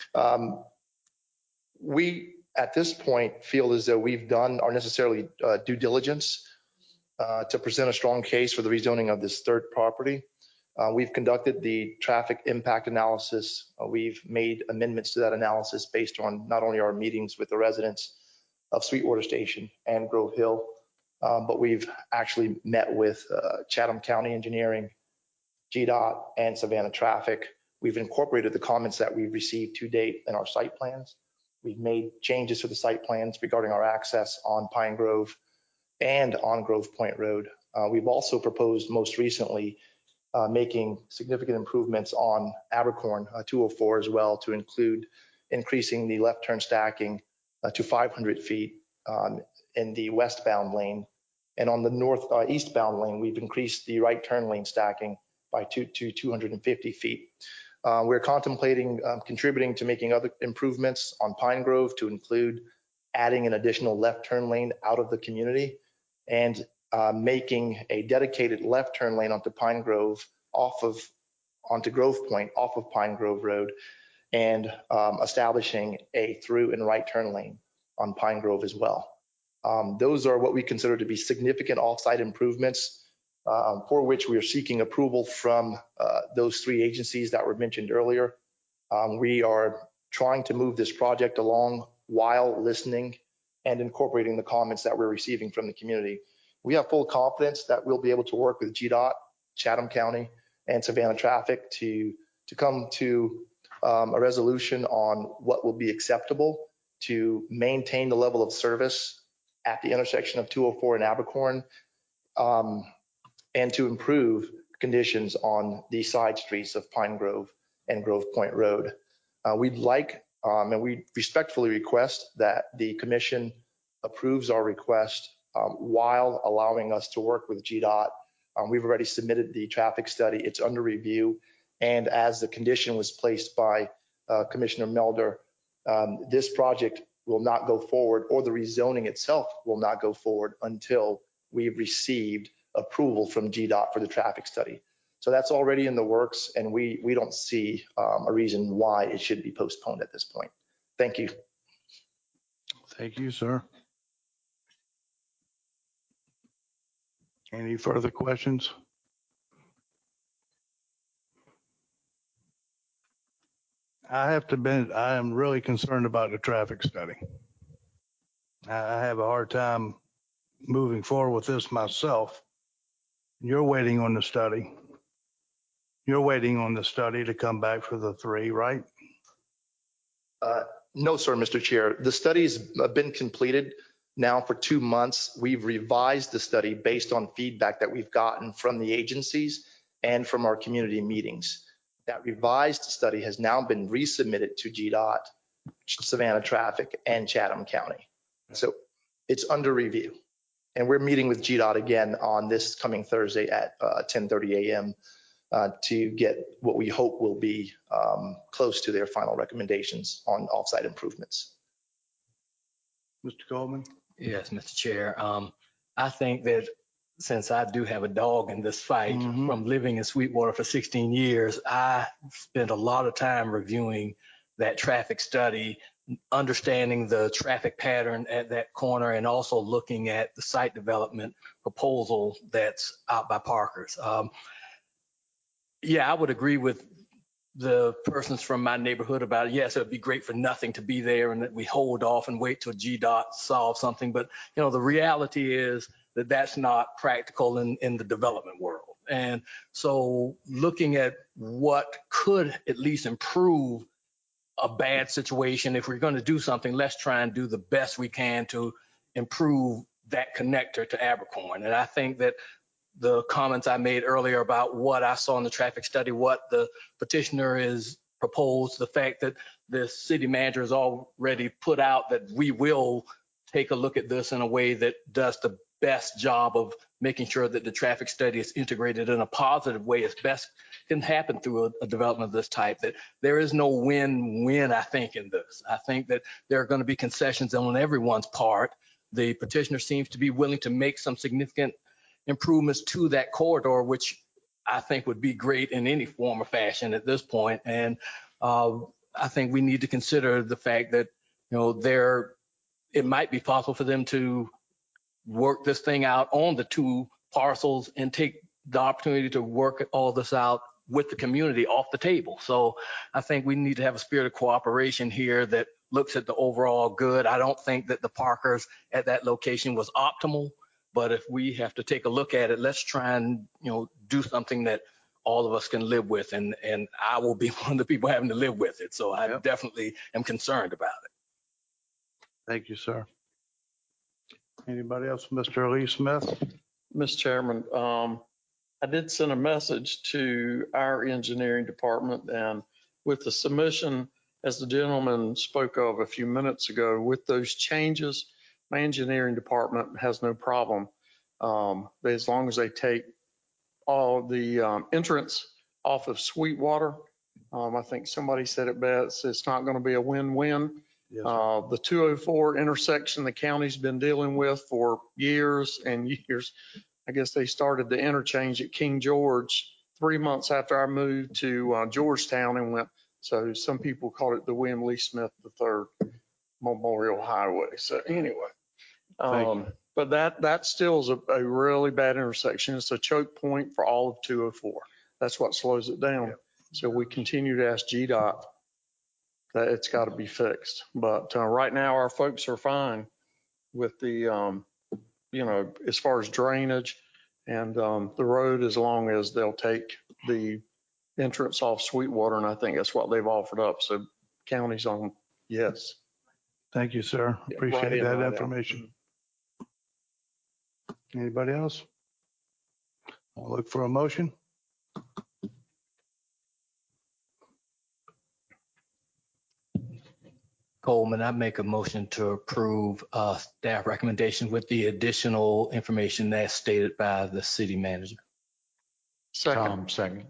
We, at this point, feel as though we've done our necessarily due diligence to present a strong case for the rezoning of this 3rd property. We've conducted the traffic impact analysis. We've made amendments to that analysis based on not only our meetings with the residents of Sweetwater Station and Grove Hill, but we've actually met with Chatham County Engineering, GDOT, and Savannah Traffic. We've incorporated the comments that we've received to date in our site plans. We've made changes to the site plans regarding our access on Pine Grove and on Grove Point Road. We've also proposed most recently making significant improvements on Abercorn 204 as well, to include increasing the left turn stacking to 500 feet in the westbound lane. And on the eastbound lane, we've increased the right turn lane stacking by 250 feet. We're contemplating contributing to making other improvements on Pine Grove to include adding an additional left turn lane out of the community and making a dedicated left turn lane onto Pine Grove onto Grove Point off of Pine Grove Road, and establishing a through and right turn lane on Pine Grove as well. Those are what we consider to be significant off-site improvements for which we are seeking approval from those 3 agencies that were mentioned earlier. We are trying to move this project along while listening and incorporating the comments that we're receiving from the community. We have full confidence that we'll be able to work with GDOT, Chatham County, and Savannah Traffic to come to a resolution on what will be acceptable to maintain the level of service at the intersection of 204 and Abercorn, and to improve conditions on the side streets of Pine Grove and Grove Point Road. We'd like, and we respectfully request that the commission approves our request while allowing us to work with GDOT. We've already submitted the traffic study. It's under review. And as the condition was placed by Commissioner Melder, this project will not go forward, or the rezoning itself will not go forward until we've received approval from GDOT for the traffic study. So that's already in the works, and we don't see a reason why it should be postponed at this point. Thank you. Thank you, sir. Any further questions? I have to admit, I am really concerned about the traffic study. I have a hard time moving forward with this myself. You're waiting on the study. You're waiting on the study to come back for the 3, right? No, sir, Mr. Chair. The study's been completed now for 2 months. We've revised the study based on feedback that we've gotten from the agencies and from our community meetings. That revised study has now been resubmitted to GDOT, Savannah Traffic, and Chatham County. So it's under review. And we're meeting with GDOT again on this coming Thursday at 10:30 a.m. To get what we hope will be close to their final recommendations on offsite improvements. Mr. Coleman? Yes, Mr. Chair. I think that since I do have a dog in this fight, from living in Sweetwater for 16 years, I spent a lot of time reviewing that traffic study, understanding the traffic pattern at that corner, and also looking at the site development proposal that's out by Parker's. Yeah, I would agree with the persons from my neighborhood about it. Yes, it would be great for nothing to be there and that we hold off and wait till GDOT solves something. But, you know, the reality is that that's not practical in the development world. And so looking at what could at least improve a bad situation, if we're going to do something, let's try and do the best we can to improve that connector to Abercorn. And I think that the comments I made earlier about what I saw in the traffic study, what the petitioner is proposed, the fact that the city manager has already put out that we will take a look at this in a way that does the best job of making sure that the traffic study is integrated in a positive way as best can happen through a development of this type, that there is no win-win, I think, in this. I think that there are going to be concessions on everyone's part. The petitioner seems to be willing to make some significant improvements to that corridor, which I think would be great in any form or fashion at this point. And I think we need to consider the fact that, you know, it might be possible for them to work this thing out on the 2 parcels and take the opportunity to work all this out with the community off the table. So I think we need to have a spirit of cooperation here that looks at the overall good. I don't think that the Parkers at that location was optimal. But if we have to take a look at it, let's try and, you know, do something that all of us can live with. And I will be one of the people having to live with it. So I definitely am concerned about it. Thank you, sir. Anybody else? Mr. Lee Smith? Mr. Chairman, I did send a message to our engineering department, and with the submission, as the gentleman spoke of a few minutes ago, with those changes, my engineering department has no problem. As long as they take all the entrance off of Sweetwater, I think somebody said it best, it's not going to be a win-win. Yes, the 204 intersection the county's been dealing with for years and years. I guess they started the interchange at King George 3 months after I moved to Georgetown and went. So some people call it the William Lee Smith III Memorial Highway. So anyway, but that still is a really bad intersection. It's a choke point for all of 204. That's what slows it down. Yep. So we continue to ask GDOT that it's got to be fixed. But right now our folks are fine with the, you know, as far as drainage and the road, as long as they'll take the entrance off Sweetwater. And I think that's what they've offered up. So county's on yes. Thank you, sir. Appreciate that information. Anybody else? I'll look for a motion. Coleman, I make a motion to approve staff recommendation with the additional information that's stated by the city manager. Tom, second.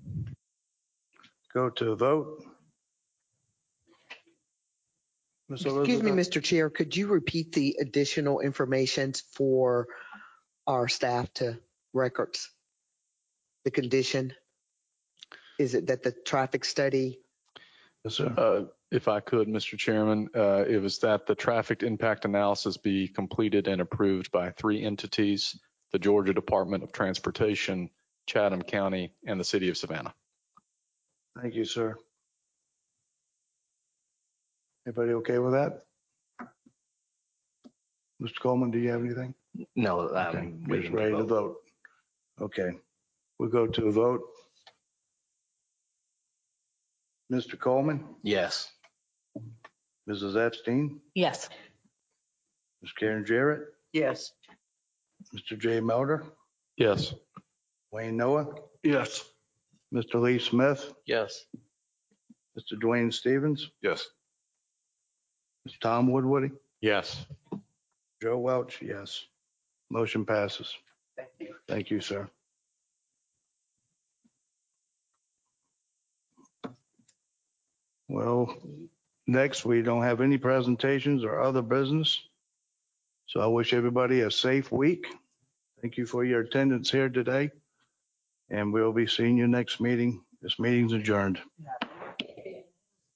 Go to a vote. Ms. Excuse me, Elizabeth? Mr. Chair, could you repeat the additional information for our staff to records? The condition? Is it that the traffic study? Yes, sir. If I could, Mr. Chairman, it was that the traffic impact analysis be completed and approved by 3 entities, the Georgia Department of Transportation, Chatham County, and the city of Savannah. Thank you, sir. Everybody okay with that? Mr. Coleman, do you have anything? No, Okay, I'm just waiting ready to to vote. vote. Okay, we'll go to a vote. Mr. Coleman, Yes. Mrs. Epstein, Yes. Ms. Karen Jarrett, Yes. Mr. Jay Melder, Yes. Wayne Noah, Yes. Mr. Lee Smith, Yes. Mr. Dwayne Stevens, Yes. Mr. Tom Woodward, Yes. Joe Welch, yes. Motion passes. Thank you. Thank you, sir. Well, next, we don't have any presentations or other business. So I wish everybody a safe week. Thank you for your attendance here today. And we'll be seeing you next meeting. This meeting's adjourned.